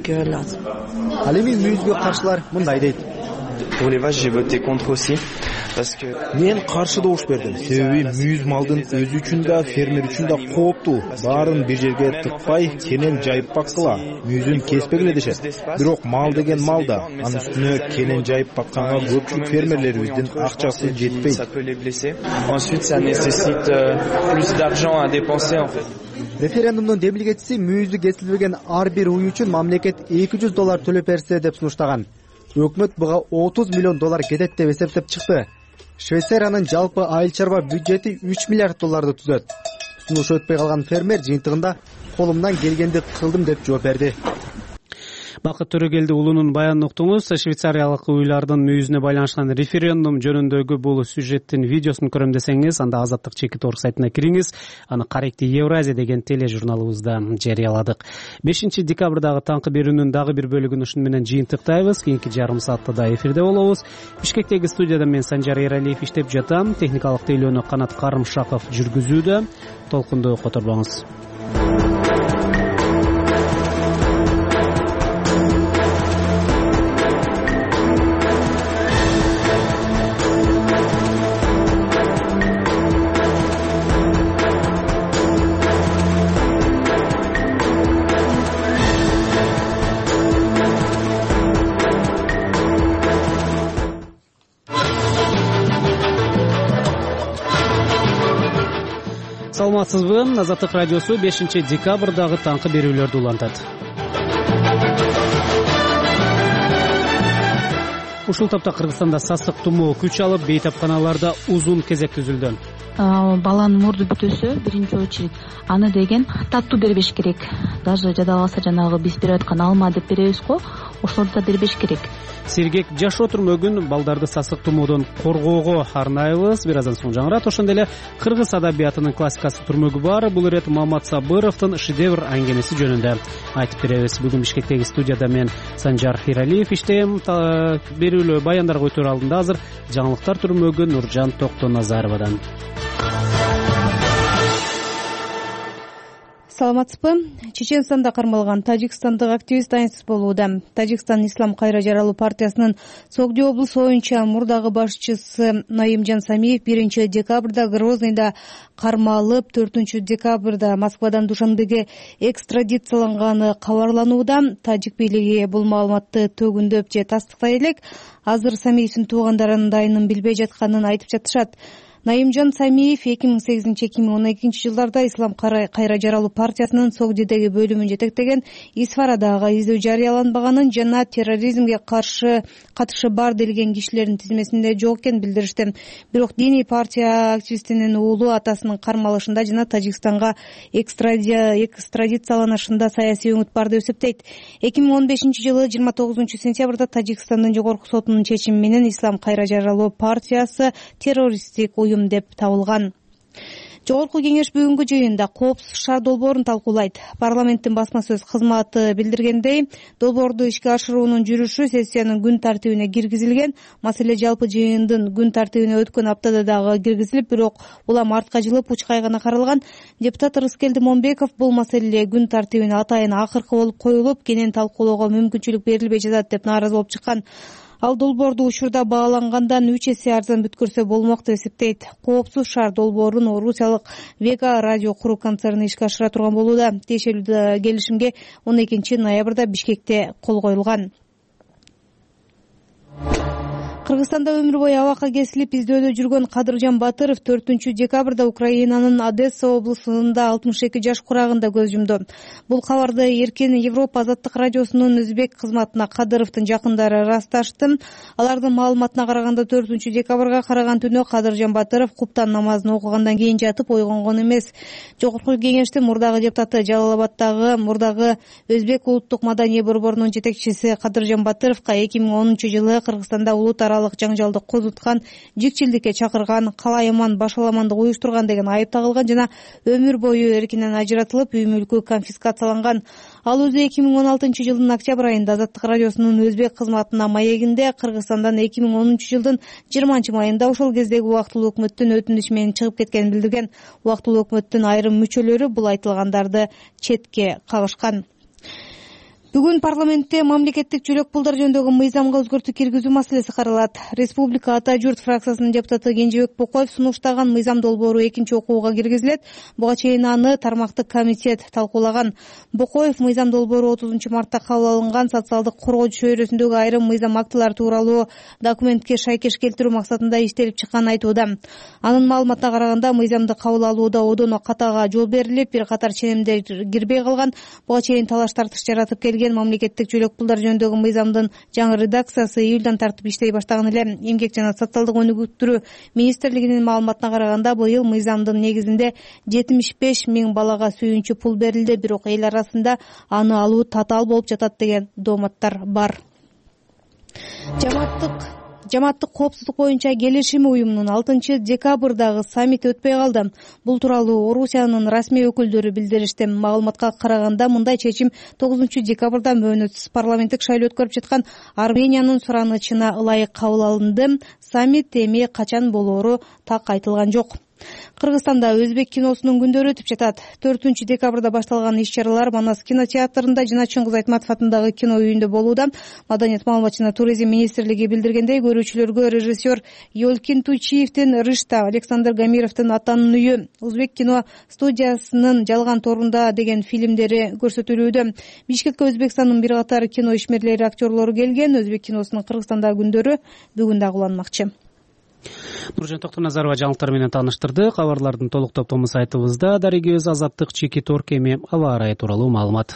Ал эми мүйүзгө каршылар мындай дейт. Pour les vaches, j'ai voté contre aussi. мен каршы добуш бердим, себеби мүйүз малдын өзү үчүн да, фермер үчүн да кооптуу. Баарын бир жерге тыкпай, кенен жайып баккыла, мүйүзүн кеспегиле дешет. Бирок мал деген мал да, анын үстүнө кенен жайып бакканга көпчүлүк фермерлерибиздин акчасы жетпейт. Ensuite, ça nécessite plus d'argent à dépenser en fait. Референдумдун демилгечиси мүйүзү кесилбеген ар бир уй үчүн мамлекет эки жүз доллар төлөп берсе деп сунуштаган. Өкмөт буга отуз миллион доллар кетет деп эсептеп чыкты. Швейцариянын жалпы айыл чарба бюджети үч миллиард долларды түзөт. Сунуш өтпөй калган фермер жыйынтыгында колумдан келгенди кылдым деп жооп берди. Бакыт Төрөгелди уулунун баянын уктуңуз. Швейцариялык уйлардын мүйүзүнө байланышкан референдум жөнүндөгү бул сюжеттин видеосун көрөм десеңиз, анда Азаттык чекит орг сайтына кириңиз. Аны Каректи Евразия деген тележурналыбызда жарыяладык. бешинчи декабрдагы таңкы берүүнүн дагы бир бөлүгүн ушуну менен жыйынтыктайбыз. Кийинки жарым саатта да эфирде болобуз. Бишкектеги студияда мен Санжар Эралиев иштеп жатам. Техникалык тейлөөнү Канат Карымшаков жүргүзүүдө. Толкунду которбоңуз. Саламатсызбы? Азаттык радиосу бешинчи декабрдагы таңкы берүүлөрдү улантат. Ушул тапта Кыргызстанда сасык тумоо күч алып, бейтапканаларда узун кезек түзүлдү. Баланын мурду бүтөсө биринчи очередь аны деген таттуу бербеш керек. Даже жадалбаса жанагы биз берип аткан алма деп беребиз го, ошолорду да бербеш керек. Сергек жашоо түрмөгүн балдарды сасык тумоодон коргоого арнайбыз. Бир аздан соң жаңырат. Ошондой эле кыргыз адабиятынын классикасы түрмөгү бар. Бул ирет Мамат Сабыровдун шедевр аңгемеси жөнүндө айтып беребиз. Бүгүн Бишкектеги студияда мен Санжар Эралиев иштейм. Берүүлөө баяндарга өтөр алдында азыр жаңылыктар түрмөгү Нуржан Токтоназаровадан. Саламатсызбы? Чеченстанда кармалган тажикстандык активист айсыз болууда. Тажикстан Ислам кайра жаралуу партиясынын Согди облусу боюнча мурдагы башчысы Наимжан Самиев биринчи декабрда Грозныйда кармалып, төртүнчү декабрда Москвадан Душанбеге экстрадицияланганы кабарланууда. Тажик бийлиги бул маалыматты төгүндөп же тастыктай элек. Азыр Самиевдин туугандарынын дайынын билбей жатканын айтып жатышат. Наимжан Самиев эки миң сегизинчи эки миң он экинчи жылдарда Ислам кайра жаралуу партиясынын Согдидеги бөлүмүн жетектеген. Исфарадагы издөө жарыяланбаганын жана терроризмге каршы катышы бар делген кишилердин тизмесинде жок экенин билдиришти. Бирок диний партия активистинин уулу атасынын кармалышында жана Тажикстанга экстрадицияланышында саясий өңүт бар деп эсептейт. эки миң он бешинчи жылы жыйырма тогузунчу сентябрда Тажикстандын жогорку сотунун чечими менен Ислам кайра жаралуу партиясы террористтик деп табылган. Жогорку кеңеш бүгүнкү жыйында коопсуз шаар долбоорун талкуулайт. Парламенттин басма сөз кызматы билдиргендей, долбоорду ишке ашыруунун жүрүшү сессиянын күн тартибине киргизилген. Маселе жалпы жыйындын күн тартибине өткөн аптада дагы киргизилип, бирок улам артка жылып учкай гана каралган. Депутат Рыскелди Момбеков бул маселе күн тартибине атайын акыркы болуп коюлуп, кенен талкуулоого мүмкүнчүлүк берилбей жатат деп нааразы болуп чыккан. Ал долбоорду учурда баалангандан үч эсе арзан бүткөрсө болмок деп эсептейт. Коопсуз шаар долбоорун орусиялык Вега радио куруу концерни ишке ашыра турган болууда. Тиешелүү келишимге он экинчи ноябрда Бишкекте кол коюлган. Кыргызстанда өмүр бою абакка кесилип издөөдө жүргөн Кадыржан Батыров төртүнчү декабрда Украинанын Одесса облусунда алтымыш эки жаш курагында көз жумду. Бул кабарды Эркин Европа азаттык радиосунун өзбек кызматына Кадыровдун жакындары ырасташты. Алардын маалыматына караганда төртүнчү декабрга караган түнү Кадыржан Батыров куптан намазын окугандан кийин жатып ойгонгон эмес. Жогорку кеңештин мурдагы депутаты Жалал-Абаддагы мурдагы Өзбек улуттук маданий борборунун жетекчиси Кадыржан Батыровго эки миң онунчу жылы Кыргызстанда улут аралык жаңжалды козуткан, жикчилдикке чакырган, калайыман башаламандык уюштурган деген айып тагылган жана өмүр бою эркинен ажыратылып, үй мүлкү конфискацияланган. Ал өзү эки миң он алтынчы жылдын октябрь айында азаттык радиосунун өзбек кызматына маегинде Кыргызстандан эки миң онунчу жылдын жыйырманчы майында ошол кездеги убактылуу өкмөттүн өтүнүшү менен чыгып кеткенин билдирген. Убактылуу өкмөттүн айрым мүчөлөрү бул айтылгандарды четке кагышкан. Бүгүн парламентте мамлекеттик жөлөк пулдар жөнүндөгү мыйзамга өзгөртүү киргизүү маселеси каралат. Республика Ата журт фракциясынын депутаты Кенжебек Бокоев сунуштаган мыйзам долбоору экинчи окууга киргизилет. Буга чейин аны тармактык комитет талкуулаган. Бокоев мыйзам долбоору отузунчу мартта кабыл алынган социалдык коргоо чөйрөсүндөгү айрым мыйзам актылары тууралуу документке шайкеш келтирүү максатында иштелип чыкканын айтууда. Анын маалыматына караганда мыйзамды кабыл алууда одоно катага жол берилип, бир катар ченемдер кирбей калган. Буга чейин талаш тартыш жаратып келген мамлекеттик жөлөк пулдар жөнүндөгү мыйзамдын жаңы редакциясы июлдан тартып иштей баштаган эле. Эмгек жана социалдык өнүгүктүрүү министрлигинин маалыматына караганда быйыл мыйзамдын негизинде жетимиш беш миң балага сүйүнчү пул берилди, бирок эл арасында аны алуу татаал болуп жатат деген дооматтар бар. Жамааттык Жамааттык коопсуздук боюнча келишими уюмунун алтынчы декабрдагы саммити өтпөй калды. Бул тууралуу Орусиянын расмий өкүлдөрү билдиришти. Маалыматка караганда мындай чечим тогузунчу декабрда мөөнөтсүз парламенттик шайлоо өткөрүп жаткан Армениянын суранычына ылайык кабыл алынды. Саммит эми качан болоору так айтылган жок. Кыргызстанда өзбек киносунун күндөрү өтүп жатат. төртүнчү декабрда башталган иш-чаралар Манас кинотеатрында жана Чыңгыз Айтматов атындагы кино үйүндө болууда. Маданият, маалымат жана туризм министрлиги билдиргендей, көрүүчүлөргө режиссер Ёлкин Туйчиевдин Рышта, Александр Гамировдун Атанын үйү, Узбек кино студиясынын Жалган торунда деген фильмдери көрсөтүлүүдө. Бишкекке Өзбекстандын бир катар кино ишмерлери, актерлору келген. Өзбек киносунун Кыргызстандагы күндөрү бүгүн дагы уланмакчы. Нуржан Токтоназарова жаңылыктар менен тааныштырды. Кабарлардын толук топтому сайтыбызда дареги өз азаттык чеки торк эми аба ырайы тууралуу маалымат.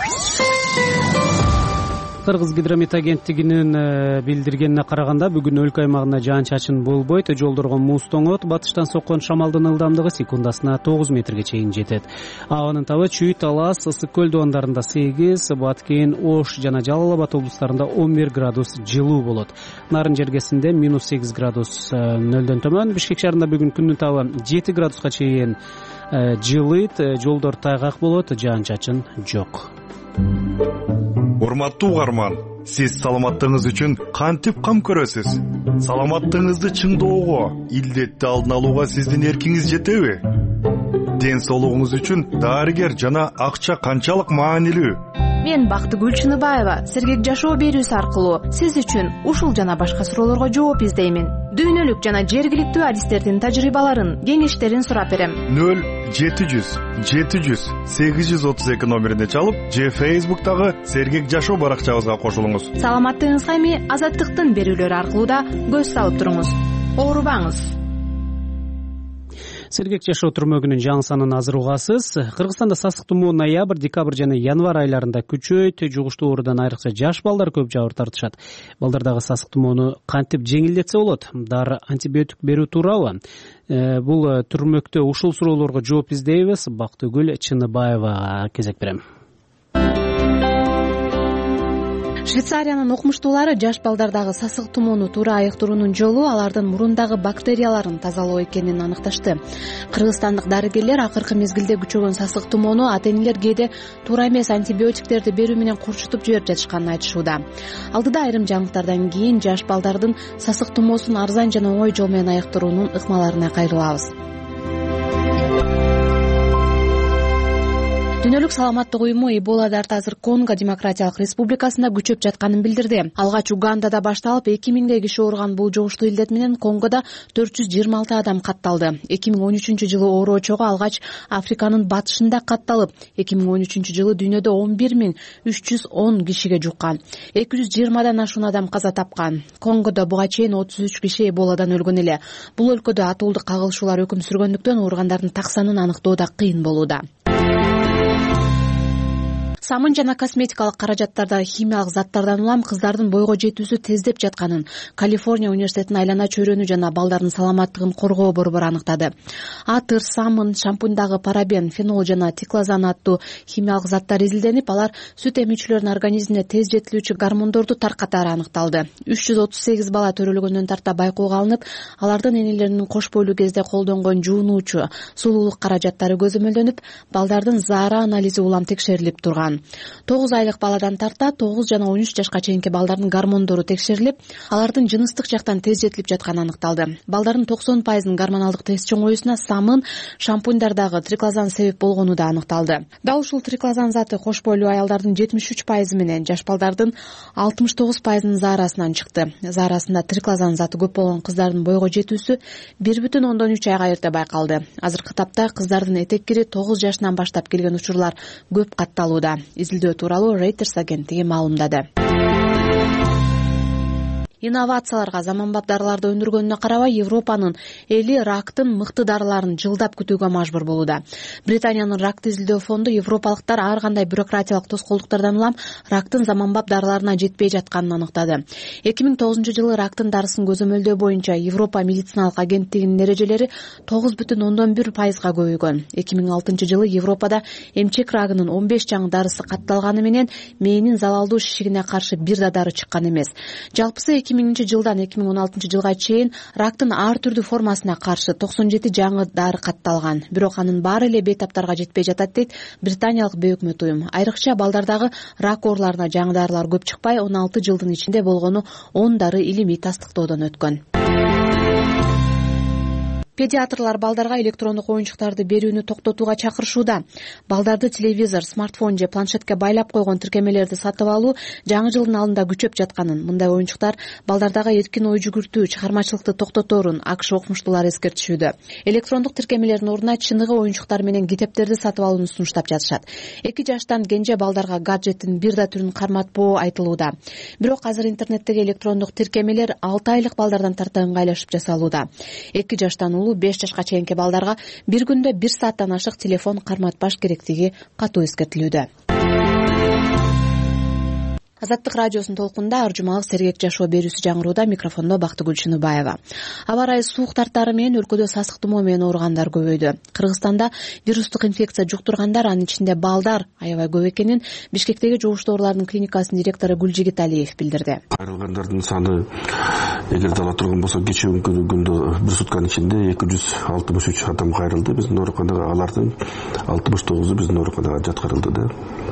Кыргыз гидромет агенттигинин билдиргенине караганда бүгүн өлкө аймагында жаан-чачын болбойт. Жолдорго муз тоңот, батыштан соккон шамалдын ылдамдыгы секундасына тогуз метрге чейин жетет. Абанын табы Чүй, Талас, Ысык көл доондарында сегиз, Баткен, Ош жана Жалал Абад облустарында он бир градус жылуу болот. Нарын жергесинде минус сегиз градус нөлдөн төмөн. Бишкек шаарында бүгүн күндүн табы жети градуска чейин жылыйт. Жолдор тайгак болот, жаан-чачын жок. Урматтуу угарман, сиз саламаттыгыңыз үчүн кантип кам көрөсүз? Саламаттыгыңызды чыңдоого, илдетти алдын алууга сиздин эркиңиз жетеби? Ден соолугуңуз үчүн дарыгер жана акча канчалык маанилүү? Мен Бактыгүл Чыныбаева сергек жашоо берүүсү аркылуу сиз үчүн ушул жана башка суроолорго жооп издеймин. Дүйнөлүк жана жергиликтүү адистердин тажрыйбаларын, кеңештерин сурап берем. нөл жети жүз жети жүз сегиз жүз отуз эки номерине чалып, же Facebook'тагы сергек жашоо баракчабызга кошулуңуз. Саламаттыгыңызга эми азаттыктын берүүлөрү аркылуу да көз салып туруңуз. Оорубаңыз. Сергек жашоо түрмөгүнүн жаңы санын азыр угасыз. Кыргызстанда сасык тумоо ноябрь, декабрь жана январь айларында күчөйт. Жугуштуу оорудан айрыкча жаш балдар көп жабыр тартышат. Балдардагы сасык тумоону кантип жеңилдетсе болот? Дары, антибиотик берүү туурабы? Бул түрмөктө ушул суроолорго жооп издейбиз. Бактыгүл Чыныбаева кезек берем. Швейцариянын окумуштуулары жаш балдардагы сасык тумоону туура айыктыруунун жолу алардын мурундагы бактерияларын тазалоо экенин аныкташты. Кыргызстандык дарыгерлер акыркы мезгилде күчөгөн сасык тумоону ата энелер кээде туура эмес антибиотиктерди берүү менен курчутуп жиберип жатышканын айтышууда. Алдыда айрым жаңылыктардан кийин жаш балдардын сасык тумоосун арзан жана оңой жол менен айыктыруунун ыкмаларына кайрылабыз. Дүйнөлүк саламаттык уюму Эбола дарты азыр Конго Демократиялык Республикасында күчөп жатканын билдирди. Алгач Угандада башталып, эки миңдей киши ооруган бул жугуштуу илдет менен Конгодо төрт жүз жыйырма алты адам катталды. эки миң он үчүнчү жылы оору очогу алгач Африканын батышында катталып, эки миң он үчүнчү жылы дүйнөдө он бир миң үч жүз он кишиге жуккан. эки жүз жыйырмадан ашуун адам каза тапкан. Конгодо буга чейин отуз үч киши Эболадан өлгөн эле. Бул өлкөдө атуулдук кагылышуулар өкүм сүргөндүктөн ооругандардын так санын аныктоо да кыйын болууда. Самын жана косметикалык каражаттарда химиялык заттардан улам кыздардын бойго жетүүсү тездеп жатканын Калифорния университетинин айлана чөйрөнү жана балдардын саламаттыгын коргоо борбору аныктады. Атыр, самын, шампуньдагы парабен, фенол жана тиклозан аттуу химиялык заттар изилденип, алар сүт эмүүчүлөрдүн организмине тез жетилүүчү гормондорду таркатары аныкталды. үч жүз отуз сегиз бала төрөлгөндөн тарта байкоого алынып, алардын энелеринин кош бойлуу кезде колдонгон жуунуучу, сулуулук каражаттары көзөмөлдөнүп, балдардын заара анализи улам текшерилип турган. болгон. тогуз айлык баладан тарта тогуз жана он үч жашка чейинки балдардын гормондору текшерилип, алардын жыныстык жактан тез жетилип жатканы аныкталды. Балдардын токсон пайызынын гормоналдык тест чоңоюусуна самын, шампуньдардагы триклозан себеп болгону да аныкталды. Дал ушул триклозан заты кош бойлуу аялдардын жетимиш үч пайызы менен жаш балдардын алтымыш тогуз пайызынын заарасынан чыкты. Заарасында триклозан заты көп болгон кыздардын бойго жетүүсү бир бүтүн ондон үч айга эрте байкалды. Азыркы тапта кыздардын этек кири тогуз жашынан баштап келген учурлар көп катталууда. Изилдөө тууралуу Reuters агенттиги маалымдады. Инновацияларга, заманбап дарыларды өндүргөнүнө карабай, Европанын эли рактын мыкты дарыларын жылдап күтүүгө мажбур болууда. Британиянын ракты изилдөө фонду европалыктар ар кандай бюрократиялык тоскоолдуктардан улам рактын заманбап дарыларына жетпей жатканын аныктады. эки миң тогузунчу жылы рактын дарысын көзөмөлдөө боюнча Европа медициналык агенттигинин эрежелери тогуз бүтүн ондон бир пайызга көбөйгөн. эки миң алтынчы жылы Европада эмчек рагынын он беш жаңы дарысы катталганы менен мээнин залалдуу шишигине каршы бир да дары чыккан эмес. Жалпысы эки миңинчи жылдан эки миң он алтынчы жылга чейин рактын ар түрдүү формасына каршы токсон жети жаңы дары катталган. Бирок анын баары эле бейтаптарга жетпей жатат дейт британиялык бейөкмөт уюм. Айрыкча балдардагы рак ооруларына жаңы дарылар көп чыкпай, он алты жылдын ичинде болгону он дары илимий тастыктоодон өткөн. Педиатрлар балдарга электрондук оюнчуктарды берүүнү токтотууга чакырышууда. Балдарды телевизор, смартфон же планшетке байлап койгон тиркемелерди сатып алуу жаңы жылдын алдында күчөп жатканын, мындай оюнчуктар балдардагы эркин ой жүгүртүү, чыгармачылыкты токтоторун АКШ окумуштуулары эскертишүүдө. Электрондук тиркемелердин ордуна чыныгы оюнчуктар менен китептерди сатып алууну сунуштап жатышат. эки жаштан кенже балдарга гаджеттин бир да түрүн карматпоо айтылууда. Бирок азыр интернеттеги электрондук тиркемелер алты айлык балдардан тарта ыңгайлашып жасалууда. эки жаштан беш жашка чейинки балдарга бир күндө бир сааттан ашык телефон карматпаш керектиги катуу эскертилүүдө. Азаттык радиосунун толкунда ар жумалык сергек жашоо берүүсү жаңырууда. Микрофондо Бактыгүл Чыныбаева. Аба ырайы суук тартары менен өлкөдө сасык тумоо менен ооругандар көбөйдү. Кыргызстанда вирустук инфекция жуктургандар, анын ичинде балдар аябай көп экенин Бишкектеги жугуштуу оорулардын клиникасынын директору Гүлжигит Алиев билдирди. Кайрылгандардын саны эгерде ала турган болсок, кечээ күндө бир сутканын ичинде эки жүз алтымыш үч адам кайрылды. Биздин ооруканага алардын алтымыш тогузу биздин ооруканага жаткырылды да.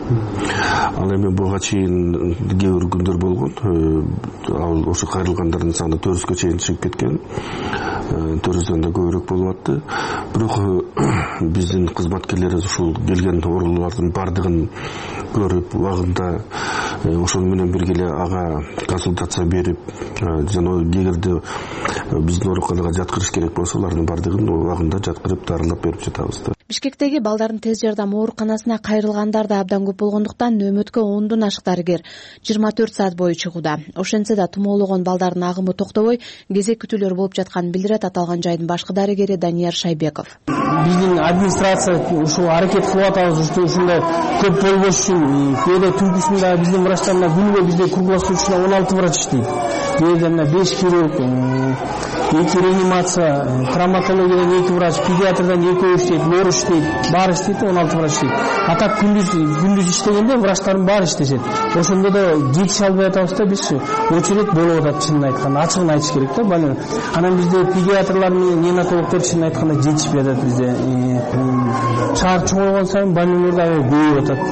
Ал эми буга чейин кээ бир күндөр болгон. Ал ошо кайрылгандардын саны төрт жүзгө чейин чыгып кеткен. төрт жүздөн да көбүрөөк болуп атты. Бирок биздин кызматкерлерибиз ушул келген оорулардын бардыгын көрүп, убагында ошол менен бирге эле ага консультация берип, жана эгерде биздин ооруканага жаткырыш керек болсо, алардын бардыгын убагында жаткырып, дарылап берип жатабыз да. Бишкектеги балдардын тез жардам ооруканасына кайрылгандар да абдан көп болгондуктан нөөмөткө ондон ашык дарыгер жыйырма төрт саат бою чыгууда. Ошентсе да тумоологон балдардын агымы токтобой, кезек күтүүлөр болуп жатканын билдирет аталган жайдын башкы дарыгери Данияр Шайбеков. Биздин администрация ушул аракет кылып атабыз, ушундай көп болбош үчүн. Кээде түнкүсүндө биздин врачтарына күнүгө бизде круглосуточно он алты врач иштейт. Кээде мына беш хирург, эки реанимация, травматологиядан эки врач, педиатрдан экөө иштейт, лор иштейт, баары иштейт, он алты врач иштейт. А так күндүз күндүз иштегенде врачтардын баары иштешет. Ошондо да жетише албай атабыз да, биз очередь болуп атат, чынын айтканда, ачыгын айтыш керек да. Бана анан бизде педиатрлар менен неонатологдор чынын айтканда жетишпей атат бизде. Шаар чоңойгон сайын больнийлерде аябай көбөйүп атат.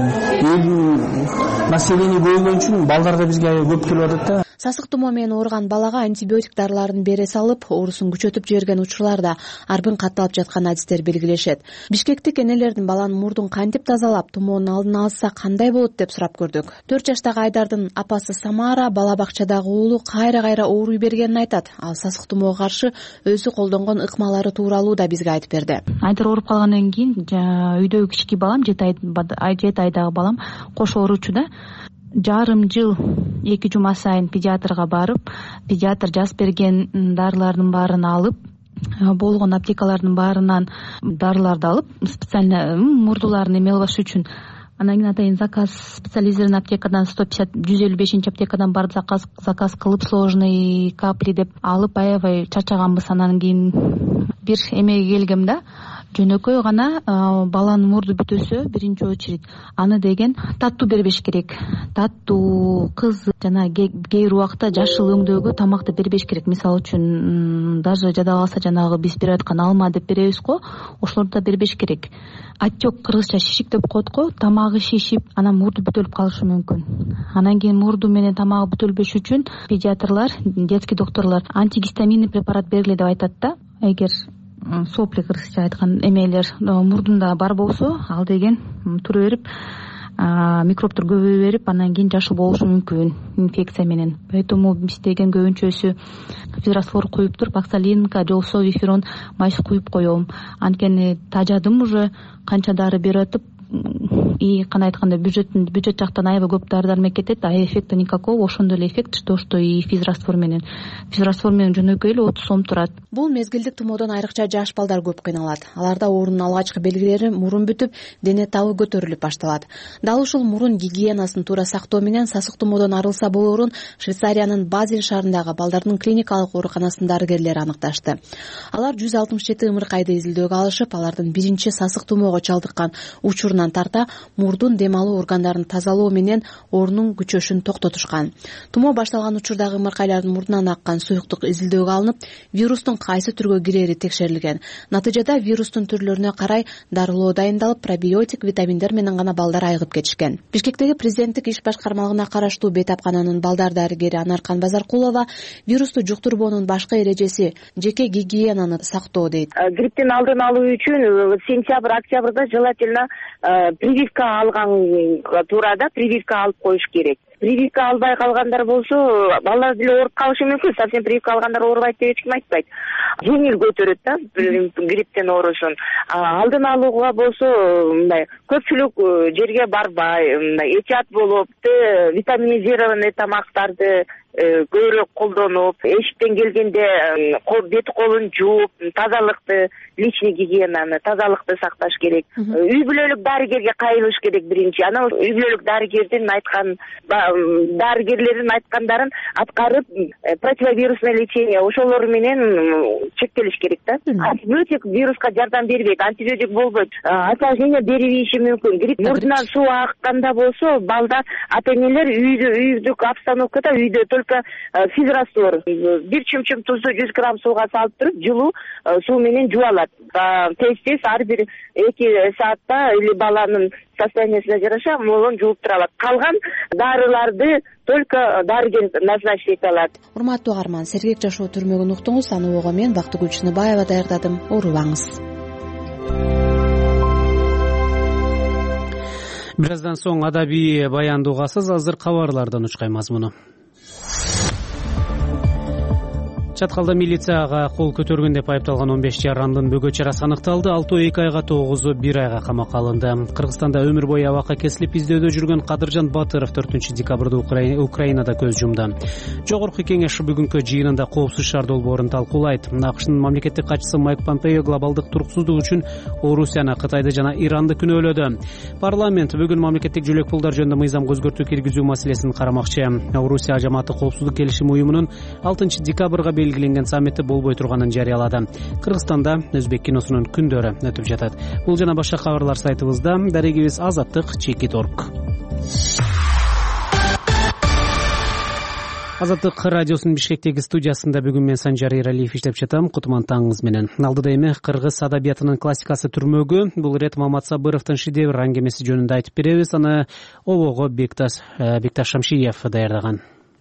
Элдин население көбөйгөн үчүн балдар да бизге аябай көп келип атат да. Сасык тумоо менен ооруган балага антибиотик дарыларын бере салып, оорусун күчөтүп жиберген учурларда арбын катталып жаткан адистер белгилешет. Бишкектик энелердин баланын мурдун кантип тазалап, тумоонун алдын алса кандай болот деп сурап көрдүк. төрт жаштагы Айдардын апасы Самара бала бакчадагы уулу кайра-кайра ооруй бергенин айтат. Ал сасык тумоого каршы өзү колдонгон ыкмалары тууралуу да бизге айтып берди. Айдар ооруп калгандан кийин үйдөгү кички балам, жети айдагы балам кош ооручу да. Жарым жыл эки жума сайын педиатрга барып, педиатр жазып берген дарылардын баарын алып, болгон аптекалардын баарынан дарыларды алып, специально мурдуларын эме алыш үчүн. Анан кийин атайын заказ специализированный аптекадан сто пятьдесят жүз элүү бешинчи аптекадан барып заказ заказ кылып, сложный капли деп алып, аябай чарчаганбыз. Анан кийин бир эмеге келгем да. жөнөкөй гана баланын мурду бүтөсө биринчи очередь аны деген таттуу бербеш керек. Таттуу, кыз жана кээ бир убакта жашыл өңдөгү тамакты бербеш керек. Мисалы үчүн даже жада калса жанагы биз берип аткан алма деп беребиз го, ошолорду да бербеш керек. Отек, кыргызча шишик деп коет го, тамагы шишип, анан мурду бүтөлүп калышы мүмкүн. Анан кийин мурду менен тамагы бүтөлбөш үчүн педиатрлар, детский докторлор антигистаминный препарат бергиле деп айтат да. Эгер сопли кыргызча айткан эмелер мурдунда бар болсо, ал деген тура берип микробтор көбөйө берип, анан кийин жашыл болушу мүмкүн инфекция менен. Поэтому биз деген көбүнчөсү физраствор куюп туруп, оксалинка, жолсо, виферон майс куюп коем. Анткени тажадым уже канча дары берип атып, и кандай айтканда бюджет бюджет жактан аябай көп дары-дармек кетет, а эффекта никакого. Ошондой эле эффект что что и физраствор менен. Физраствор менен жөнөкөй эле отуз сом турат. Бул мезгилдик тумоодон айрыкча жаш балдар көп кыйналат. Аларда оорунун алгачкы белгилери мурун бүтүп, дене табы көтөрүлүп башталат. Дал ушул мурун гигиенасын туура сактоо менен сасык тумоодон арылса болорун Швейцариянын Базель шаарындагы балдардын клиникалык ооруканасынын дарыгерлери аныкташты. Алар жүз алтымыш жети ымыркайды изилдөөгө алышып, алардын биринчи сасык тумоого чалдыккан учурунан тарта мурдун дем алуу органдарын тазалоо менен оорунун күчөшүн токтотушкан. Тумоо башталган учурдагы ымыркайлардын мурдунан аккан суюктук изилдөөгө алынып, вирустун кайсы түргө кирери текшерилген. Натыйжада вирустун түрлөрүнө карай дарылоо дайындалып, пробиотик, витаминдер менен гана балдар айыгып кетишкен. Бишкектеги президенттик иш башкармалыгына караштуу бейтапкананын балдар дарыгери Анаркан Базаркулова вирусту жуктурбоонун башкы эрежеси жеке гигиенаны сактоо дейт. Грипптин алдын алуу үчүн сентябрь, октябрда желательно прививка алган туурада прививка алып коюш керек. Прививка албай калгандар болсо, балдар деле ооруп калышы мүмкүн. Совсем прививка алгандар оорубайт деп эч ким айтпайт. Жеңил көтөрөт да грипптен оорусун. Алдын алууга болсо, мындай көпчүлүк жерге барбай, мындай этият болуп, витаминизированный тамактарды көбүрөөк колдонуп, эшиктен келгенде бет колун жууп, тазалыкты, личный гигиенаны, тазалыкты сакташ керек. Үй бүлөлүк дарыгерге кайрылыш керек биринчи. Анан үй бүлөлүк дарыгердин айткан дарыгерлердин айткандарын аткарып, противовирусный лечение ошолор менен чектелиш керек да. Антибиотик вируска жардам бербейт, антибиотик болбойт. Осложнение бериши мүмкүн. Мурдунан суу акканда болсо, балдар, ата-энелер үйдө, үйдүк обстановкада, үйдө только физраствор, бир чумчум тузду жүз грамм сууга салып туруп, жылуу суу менен жуалат. Тез-тез ар бир эки саатта или баланын состояниясына жараша молон жууп тура алат. Калган дарыларды только дарыгер назначить ете алат. Урматтуу угарман, сергек жашоо түрмөгүн уктуңуз. Аны ого мен Бактыгүл Чыныбаева даярдадым. Оорубаңыз. Бир аздан соң адабий баянды угасыз. Азыр кабарлардан учкай мазмуну. Чаткалда милицияга кол көтөргөн деп айыпталган он беш жарандын бөгө чарасы аныкталды. алтоо эки айга, тогузу бир айга камакка алынды. Кыргызстанда өмүр бою абакка кесилип издөөдө жүргөн Кадыржан Батыров төртүнчү декабрда Украинада көз жумду. Жогорку кеңеш бүгүнкү жыйынында коопсуз шаар долбоорун талкуулайт. АКШнын мамлекеттик катчысы Майк Помпео глобалдык туруксуздук үчүн Орусияны, Кытайды жана Иранды күнөөлөдү. Парламент бүгүн мамлекеттик жөлөк пулдар жөнүндө мыйзамга өзгөртүү киргизүү маселесин карамакчы. Орусия жамааты коопсуздук келишим уюмунун алтынчы декабрга белгиленген саммити болбой турганын жарыялады. Кыргызстанда өзбек киносунун күндөрү өтүп жатат. Бул жана башка кабарлар сайтыбызда. Дарегибиз Азаттык чекит точка орг. Азаттык радиосунун Бишкектеги студиясында бүгүн мен Санжар Эралиев иштеп жатам. Кутман таңыңыз менен. Алдыда эми кыргыз адабиятынын классикасы түрмөгү. Бул ирет Мамат Сабыровдун шедевр аңгемеси жөнүндө айтып беребиз. Аны обого Бекташ Бекташ Шамшиев даярдаган.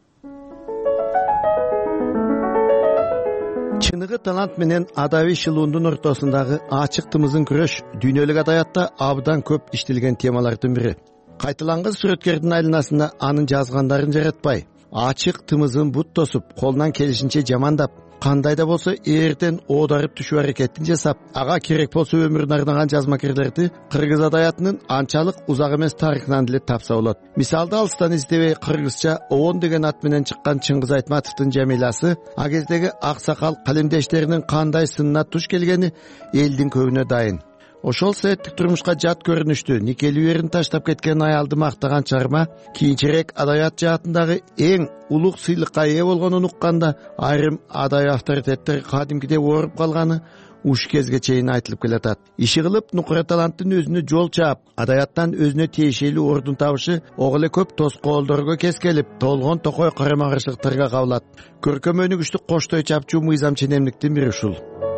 Чыныгы талант менен адабий шылуундун ортосундагы ачык тымызын күрөш дүйнөлүк адаятта абдан көп иштелген темалардын бири. Кайталанган сүрөткөрдүн айланасында анын жазгандарын жаратпай, ачык тымызын бут тосуп, колунан келишинче жамандап, кандай да болсо эртен оодарып түшүү аракетин жасап, ага керек болсо өмүрүн арнаган жазмакерлерди кыргыз адаятынын анчалык узак эмес тарыхынан деле тапса болот. Мисалда алыстан издебей кыргызча Оон деген ат менен чыккан Чыңгыз Айтматовдун Жамиласы а кездеги аксакал калемдештеринин кандай сынына туш келгени элдин көбүнө дайын. Ошол сеттик турмушка жат көрүнүштү, никелүү эрин таштап кеткен аялды мактаган чарма кийинчерээк адаят жаатындагы эң улук сыйлыкка ээ болгонун укканда, айрым адай авторитеттер кадимкидей ооруп калганы, уш кезге чейин айтылып келатат. Иши кылып Нукура Таланттын өзүнө жол чаап, адаяттан өзүнө тиешелүү ордун табышы ого эле көп тоскоолдорго кескелип, толгон токой карама-каршылыктарга кабылат. Көркөм өнүгүчтүк коштой чапчу мыйзам ченемдиктин бири ушул.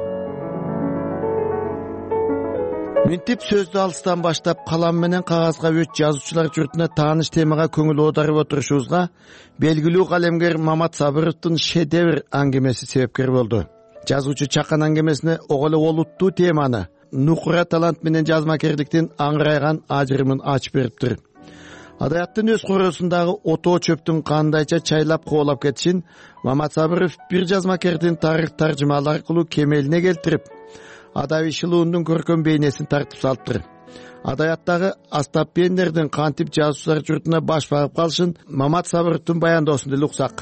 Мынтип сөздү алыстан баштап калам менен кагазга өт жазуучулар журтуна тааныш темага көңүл оодарып отурушубузга белгилүү калемгер Мамат Сабыровдун шедевр аңгемеси себепкер болду. Жазуучу чакан аңгемесине ого эле олуттуу теманы, Нукура Талант менен жазмакерликтин аңырайган ажырымын ачып бериптир. Адаяттын өз коросундагы отоо чөптүн кандайча чайлап коолап кетишин Мамат Сабыров бир жазмакердин тарых таржымалары аркылуу кемелине келтирип, Адави Шылуундун көркөм бейнесин тартып салыптыр. Адаяттагы Астап Бендердин кантип жазуучулар журтуна баш багып калышын Мамат Сабыровдун баяндоосунда эле уксак.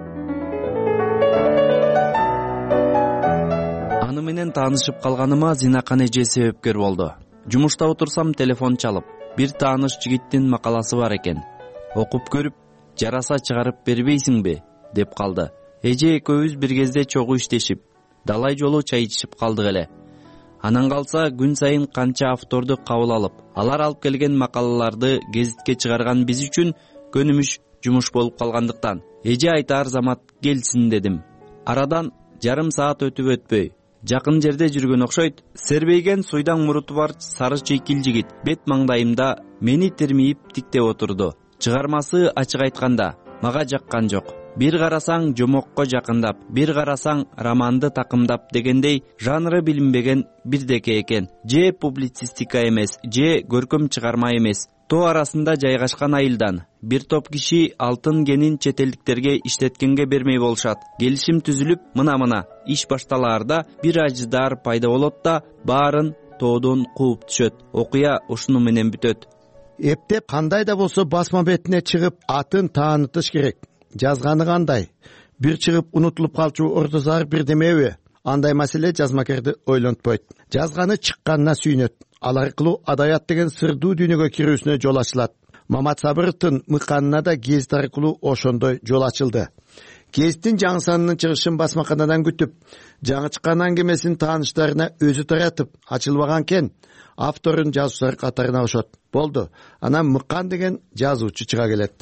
Аны менен таанышып калганыма Зинакан эже себепкер болду. Жумушта отурсам телефон чалып, бир тааныш жигиттин макаласы бар экен. Окуп көрүп, жараса чыгарып бербейсиңби деп калды. Эже экөөбүз бир кезде чогуу иштешип, далай жолу чай ичишип калдык эле. Анан калса күн сайын канча авторду кабыл алып, алар алып келген макалаларды гезитке чыгарган биз үчүн көнүмүш жумуш болуп калгандыктан эже айтаар замат келсин дедим. Арадан жарым саат өтүп өтпөй, жакын жерде жүргөн окшойт. Сербейген суйдаң муруту бар сары чейкил жигит бет маңдайымда мени термейип тиктеп отурду. Чыгармасы ачык айтканда мага жаккан жок. Бир карасаң жомокко жакындап, бир карасаң романды такымдап дегендей жанры билинбеген бирдеке экен. Же публицистика эмес, же көркөм чыгарма эмес. Тоо арасында жайгашкан айылдан бир топ киши алтын кенин чет элдиктерге иштеткенге бермей болушат. Келишим түзүлүп, мына-мына иш башталаарда бир ажыдар пайда болот да баарын тоодон кууп түшөт. Окуя ушуну менен бүтөт. Эптеп кандай да болсо басма бетине чыгып атын таанытыш керек. Жазганы кандай? Бир чыгып унутулуп калчу ордозар бирдемеби? Андай маселе жазмакерди ойлонтпойт. Жазганы чыкканына сүйүнөт. Ал аркылуу адаят деген сырдуу дүйнөгө кирүүсүнө жол ачылат. Мамат Сабыровдун мыканына да гезит аркылуу ошондой жол ачылды. Гезиттин жаңы санынын чыгышын басмаканадан күтүп, жаңы чыккан аңгемесин тааныштарына өзү таратып, ачылбаган кен авторун жазуучулар катарына кошот. Болду. Анан Мыкан деген жазуучу чыга келет.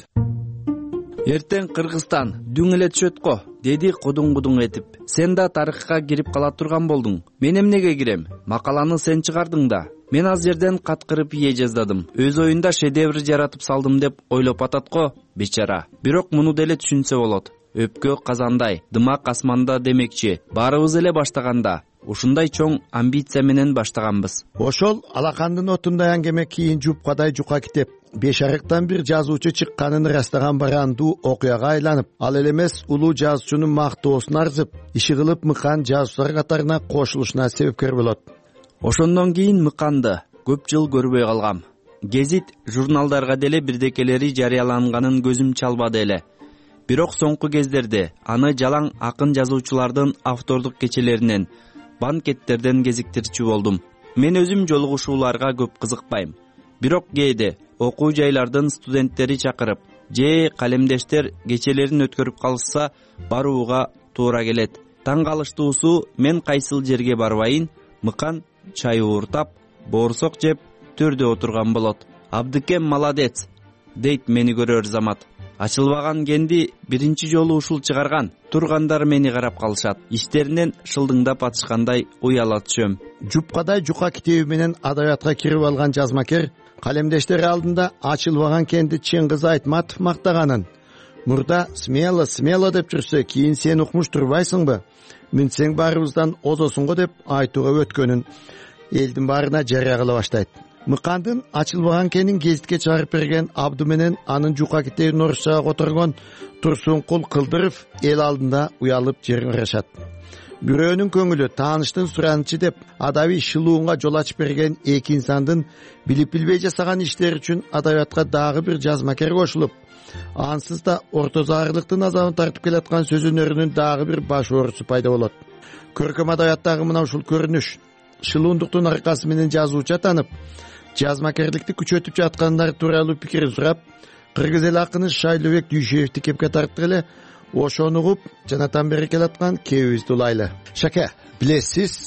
Эртең Кыргызстан дүң эле түшөт го, деди кудуң-кудуң этип. Сен да тарыхка кирип кала турган болдуң. Мен эмнеге кирем? Макаланы сен чыгардың да. Мен аз жерден каткырып ие жаздадым. Өз оюнда шедевр жаратып салдым деп ойлоп атат го, бечара. Бирок муну деле түшүнсө болот. Өпкө казандай, дымак асманда демекчи. Баарыбыз эле баштаганда ушундай чоң амбиция менен баштаганбыз. Ошол алакандын отундай аңгеме кийин жупкадай жука китеп, беш арыктан бир жазуучу чыкканын ырастаган барандуу окуяга айланып, ал эле эмес улуу жазуучунун мактоосун арзып, иши кылып Мыкан жазуучулар катарына кошулушуна себепкер болот. Ошондон кийин Мыканды көп жыл көрбөй калгам. Гезит журналдарга деле бирдекелери жарыяланганын көзүм чалбады эле. Бирок соңку кездерде аны жалаң акын жазуучулардын автордук кечелеринен, банкеттерден кезиктирчү болдум. Мен өзүм жолугушууларга көп кызыкпайм. Бирок кээде окуу жайлардын студенттери чакырып, же калемдештер кечелерин өткөрүп калышса барууга туура келет. Таң калыштуусу мен кайсыл жерге барбайын, Мыкан чай ууртап, боорсок жеп, төрдө отурган болот. Абдыкем молодец, дейт мени көрөр замат. Ачылбаган кенди биринчи жолу ушул чыгарган. Тургандар мени карап калышат. Иштеринен шылдыңдап атышкандай уяла түшөм. Жупкадай жука китеби менен адаятка кирип алган жазмакер калемдештери алдында ачылбаган кенди Чыңгыз Айтматов мактаганын. Мурда смело, смело деп жүрсө, кийин сен укмуш турбайсыңбы? Мүнсең баарыбыздан озосуңго деп айтууга өткөнүн элдин баарына жарыя кыла баштайт. Мыкандын ачылбаган кенин гезитке чыгарып берген Абду менен анын жука китебин орусчага которгон Турсункул Кылдыров эл алдында уялып жыргырашат. Бирөөнүн көңүлү тааныштын суранычы деп Адави Шылуунга жол ачып берген эки инсандын билип билбей жасаган иштери үчүн адабиятка дагы бир жазмакер кошулуп, ансыз да ортозаарлыктын азабын тартып келаткан сөз өнөрүнүн дагы бир баш оорусу пайда болот. Көркөм адабияттагы мына ушул көрүнүш шылуундуктун аркасы менен жазуучу атанып, жазмакерликти күчөтүп жаткандар тууралуу пикирин сурап, кыргыз эл акыны Шайлообек Дүйшөевди кепке тарттык эле. Ошону угуп, жанатан бери келаткан кебибизди улайлы. Шаке, билесиз,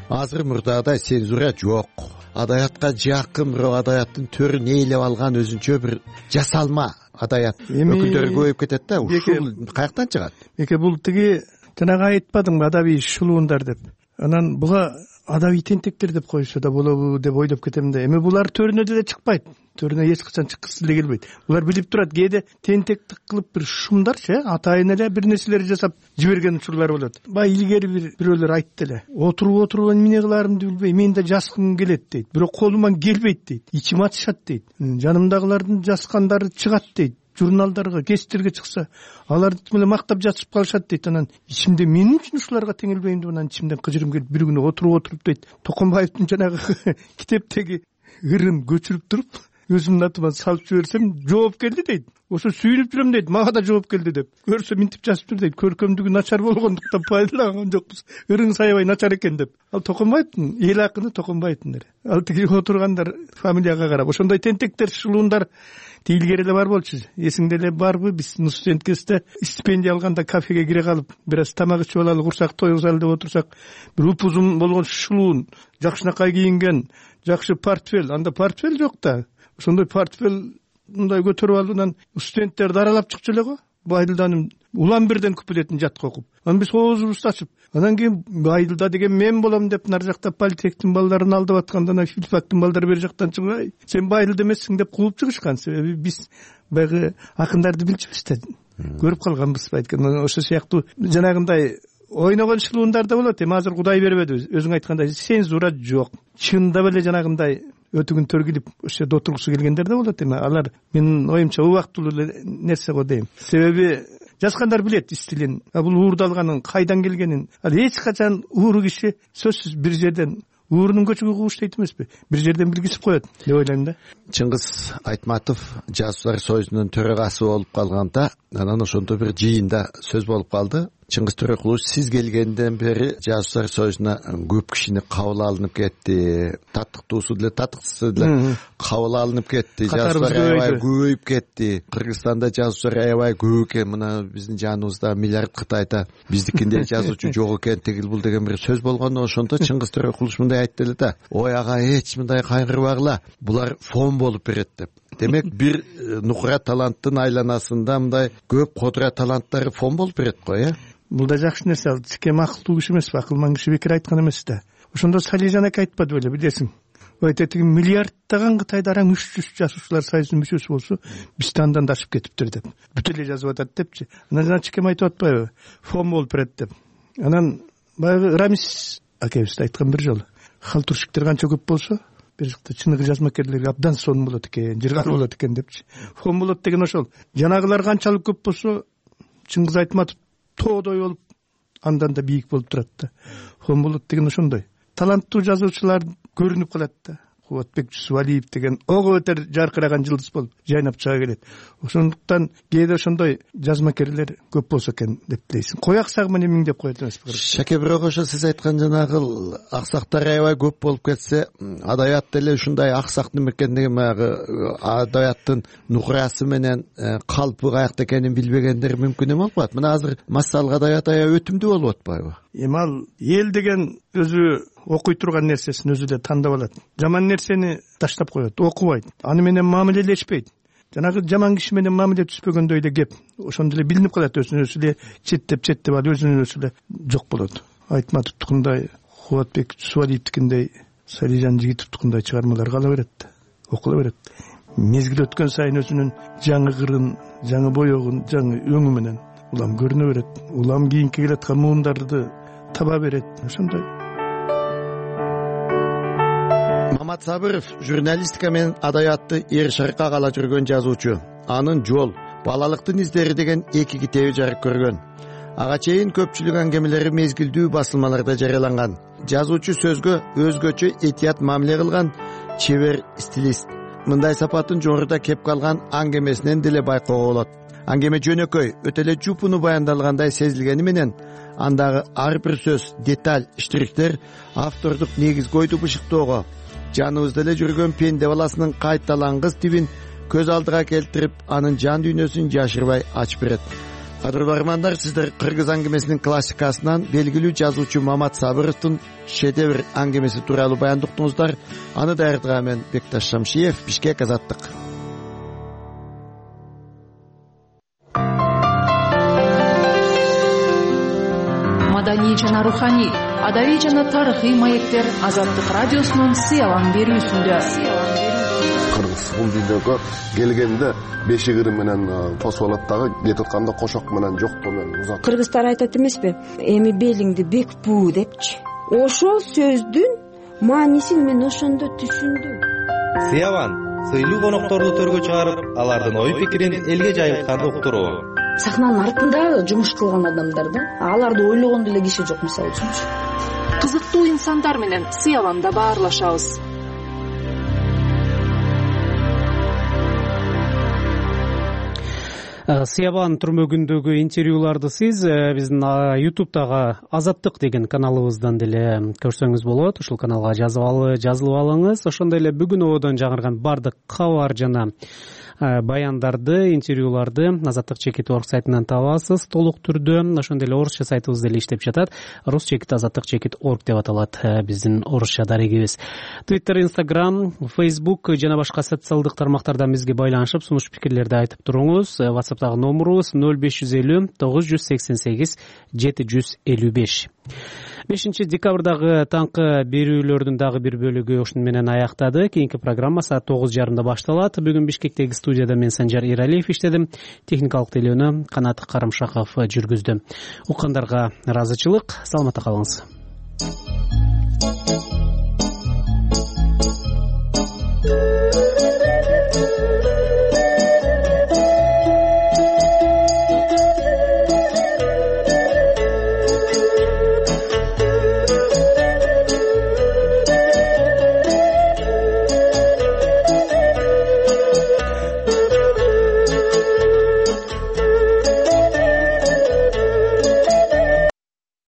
азыр мурдагыдай цензура жок, адаятка жакын, бирок адаяттын төрүн ээлеп алган өзүнчө бир жасалма адаят өкүлдөрү көбөйүп кетет да. Ушул каяктан чыгат? Эке бул тиги жанагы айтпадыңбы адабий шулуундар деп. Анан буга адабий тентектер деп койсо да болобу деп ойлоп кетем да. Эми булар төрүнө деле чыкпайт. Төрүнө эч качан чыккысы деле келбейт. Булар билип турат, кээде тентектик кылып бир шумдарчы атайын эле бир нерселер жасап жиберген учурлар болот. Баягы илгери бир бирөөлөр айтты эле. Отуруп отуруп эмне кылаарымды билбей, мен да жазгым келет дейт. Бирок колуман келбейт дейт. Ичим атышат дейт. Жанымдагылардын жазгандары чыгат дейт. Журналдарга, гезиттерге чыкса, аларды эле мактап жазып калышат дейт. Анан ичимде мен үчүн ушуларга теңелбейм деп анан ичимден кыжырым келип бир күнү отуруп отуруп дейт. Токонбаевдин жанагы китептеги ырын көчүрүп туруп, өзүмдүн атыма салып жиберсем, жооп келди дейт. Ошо сүйүнүп жүрөм дейт, мага да жооп келди деп. Көрсө минтип жазып тур дейт. Көркөмдүгү начар болгондуктан пайдалаган жокпуз. Ырың саябай начар экен деп. Ал Токонбаевдин эл акыны Токонбаевдин эле. Ал тиги отургандар фамилияга карап, ошондой тентектер, шулуундар тиилгер эле бар болчу. Эсиңде эле барбы? Биз студент кезде стипендия алганда кафеге кире калып, бир аз тамак ичип алалы, курсак тоюгузалы деп отурсак, бир упузун болгон шулуун, жакшынакай кийинген, жакшы портфель, анда портфель жок да. Ошондой портфель мындай көтөрүп алып, анан студенттерди аралап чыкчу эле го. Байдылданын улам бирден куплетин жатка окуп. Анан биз оозубузду ачып, анан кийин Байдылда деген мен болом деп нар жакта политехтин балдарын алдап атканда, анан филфактын балдары бери жактан чыгып, сен Байдылда эмессиң деп кууп чыгышкан. Себеби биз баягы акындарды билчүбүз да, көрүп калганбыз байткан. Ошо сыяктуу жанагындай ойногон шылуундар да болот. Эми азыр Кудай бербеди, өзүң айткандай цензура жок. Чындап эле жанагындай өтүгүн төргүлүп ошо жерде отургусу келгендер да болот. Эми алар менин оюмча убактылуу нерсе го дейм. Себеби жазгандар билет стилин, бул уурдалганын кайдан келгенин. Ал эч качан ууру киши сөзсүз бир жерден уурунун көчүгү кууш дейт эмеспи, бир жерден билгизип коет деп ойлойм да. Чыңгыз Айтматов жазуучулар союзунун төрагасы болуп калганда, анан ошондо бир жыйында сөз болуп калды. Чыңгыз Төрөкулович, сиз келгенден бери жазуучулар союзуна көп кишини кабыл алынып кетти. Татыктуусу деле, татыктуусу деле кабыл алынып кетти. Жазуучулар аябай көбөйүп кетти. Кыргызстанда жазуучулар аябай көп экен. Мына биздин жаныбызда миллиард Кытайда биздикинде жазуучу жок экен, тигил бул деген бир сөз болгондо, ошондо Чыңгыз Төрөкулович мындай айтты эле да: "Ой ага, эч мындай кайгырбагыла. Булар фон болуп берет" деп. Демек бир нукура таланттын айланасында мындай көп кодура таланттары фон болуп берет го, э? Бул да жакшы нерсе. Ал чекем акылдуу киши эмеспи, акылман киши бекер айткан эмес да. Ошондо Салижан аке айтпады беле, билесиң? Ойта тиги миллиардтаган Кытайда араң үч жүз жазуучулар союзунун мүчөсү болсо, биз андан да ашып кетиптир деп. Бүт эле жазып атат депчи. Анан жана чекем айтып атпайбы? Фон болуп берет деп. Анан баягы Рамис акебиз айткан бир жолу, халтурщиктер канча көп болсо, бир жакта чыныгы жазмакерлер абдан сон болот экен, жыргал болот экен депчи. Фон болот деген ошол. Жанагылар канчалык көп болсо, Чыңгыз Айтматов тоодой болуп, андан да бийик болуп турат да. Фон болот деген ошондой. Таланттуу жазуучулар көрүнүп калат да. Кубатбек Жусупалиев деген ого өтөр жаркыраган жылдыз болуп жайнап чыга келет. Ошондуктан кээде ошондой жазмакерлер көп болсо экен деп тилейсиң. Кояк сагман эмиң деп коет эмеспи? Шаке, бирок ошо сиз айткан жанагы аксактар аябай көп болуп кетсе, адаят деле ушундай аксак немекен деген баягы адаяттын нукурасы менен калпы каякта экенин билбегендер мүмкүн эме болуп калат. Мына азыр массалык адаят аябай өтүмдүү болуп атпайбы? Эми ал эл деген өзү окуй турган нерсесин өзү эле тандап алат. Жаман нерсени таштап коет, окубайт. Аны менен мамилелешпейт. Жанагы жаман киши менен мамиле түзбөгөндөй эле кеп. Ошондо эле билинип калат, өзүнүн өзү эле четтеп четтеп алып өзүнүн өзү эле жок болот. Айтматовдукундай, Кубатбек Жусупалиевдикиндей, Салижан Жигитовдукундай чыгармалар кала берет, окула берет. Мезгил өткөн сайын өзүнүн жаңы кырын, жаңы боёгун, жаңы өңү менен улам көрүнө берет. Улам кийинки келаткан муундарды таба берет. Ошондой. Мамат Сабыров журналистика менен адаятты эр шаркка кала жүргөн жазуучу. Анын Жол, балалыктын издери деген эки китеби жарык көргөн. Ага чейин көпчүлүк аңгемелери мезгилдүү басылмаларда жарыяланган. Жазуучу сөзгө өзгөчө этият мамиле кылган чебер стилист. Мындай сапатын жогоруда кеп калган аңгемесинен деле байкоого болот. Аңгеме жөнөкөй, өтө эле жупуну баяндалгандай сезилгени менен, андагы ар бир сөз, деталь, штрихтер автордук негизги ойду бышыктоого, жаныбызда эле жүргөн пенде баласынын кайталангыс тибин көз алдыга келтирип, анын жан дүйнөсүн жашырбай ачып берет. кадырлармандар, сиздер кыргыз аңгемесинин классикасынан белгилүү жазуучу Мамат Сабыровдун шедевр аңгемеси тууралуу баяндоо уктуңуздар. Аны даярдаган мен Бекташ Шамшиев, Бишкек, Азаттык. Маданий жана руханий, адабий жана тарыхый маектер Азаттык радиосунун сыялан берүүсүндө. Кыргыз бул видеого келгенде бешигири менен посволаттагы кетип атканда кошок менен жоктоо менен узат. Кыргыздар айтат эмеспи? Эми белиңди бек буу депчи. Ошол сөздүн маанисин мен ошондо түшүндүм. Сыялан сыйлуу конокторду төргө чыгарып, алардын ой пикирин элге жайылткан уктуруу. Сахнанын артында жумуш кылган адамдар да, аларды ойлогондо эле киши жок, мисалы үчүн. Кызыктуу инсандар менен сыяланда баарлашабыз. Сыябан түрмөгүндөгү интервьюларды сиз биздин ютубтагы Азаттык деген каналыбыздан деле көрсөңүз болот. Ушул каналга жазылып алыңыз. Ошондой эле бүгүн ободон жаңырган бардык кабар жана баяндарды, интервьюларды Азаттык чекит орг сайтынан табасыз толук түрдө. Ошондой эле орусча сайтыбыз деле иштеп жатат. Рус чекит азаттык чекит орг деп аталат биздин орусча дарегибиз. Twitter, Instagram, Facebook жана башка социалдык тармактардан бизге байланышып, сунуш пикирлерди айтып туруңуз. WhatsApp'тагы номерубуз ноль беш жүз элүү тогуз жүз сексен сегиз жети жүз элүү беш. бешинчи декабрдагы таңкы берүүлөрдүн дагы бир бөлүгү ушун менен аяктады. Кийинки программа саат тогуз жарымда башталат. Бүгүн Бишкектеги студияда мен Санжар Иралиев иштедим. Техникалык тейлөөнү Канат Карымшаков жүргүздү. Уккандарга ыраазычылык, саламатта калыңыз.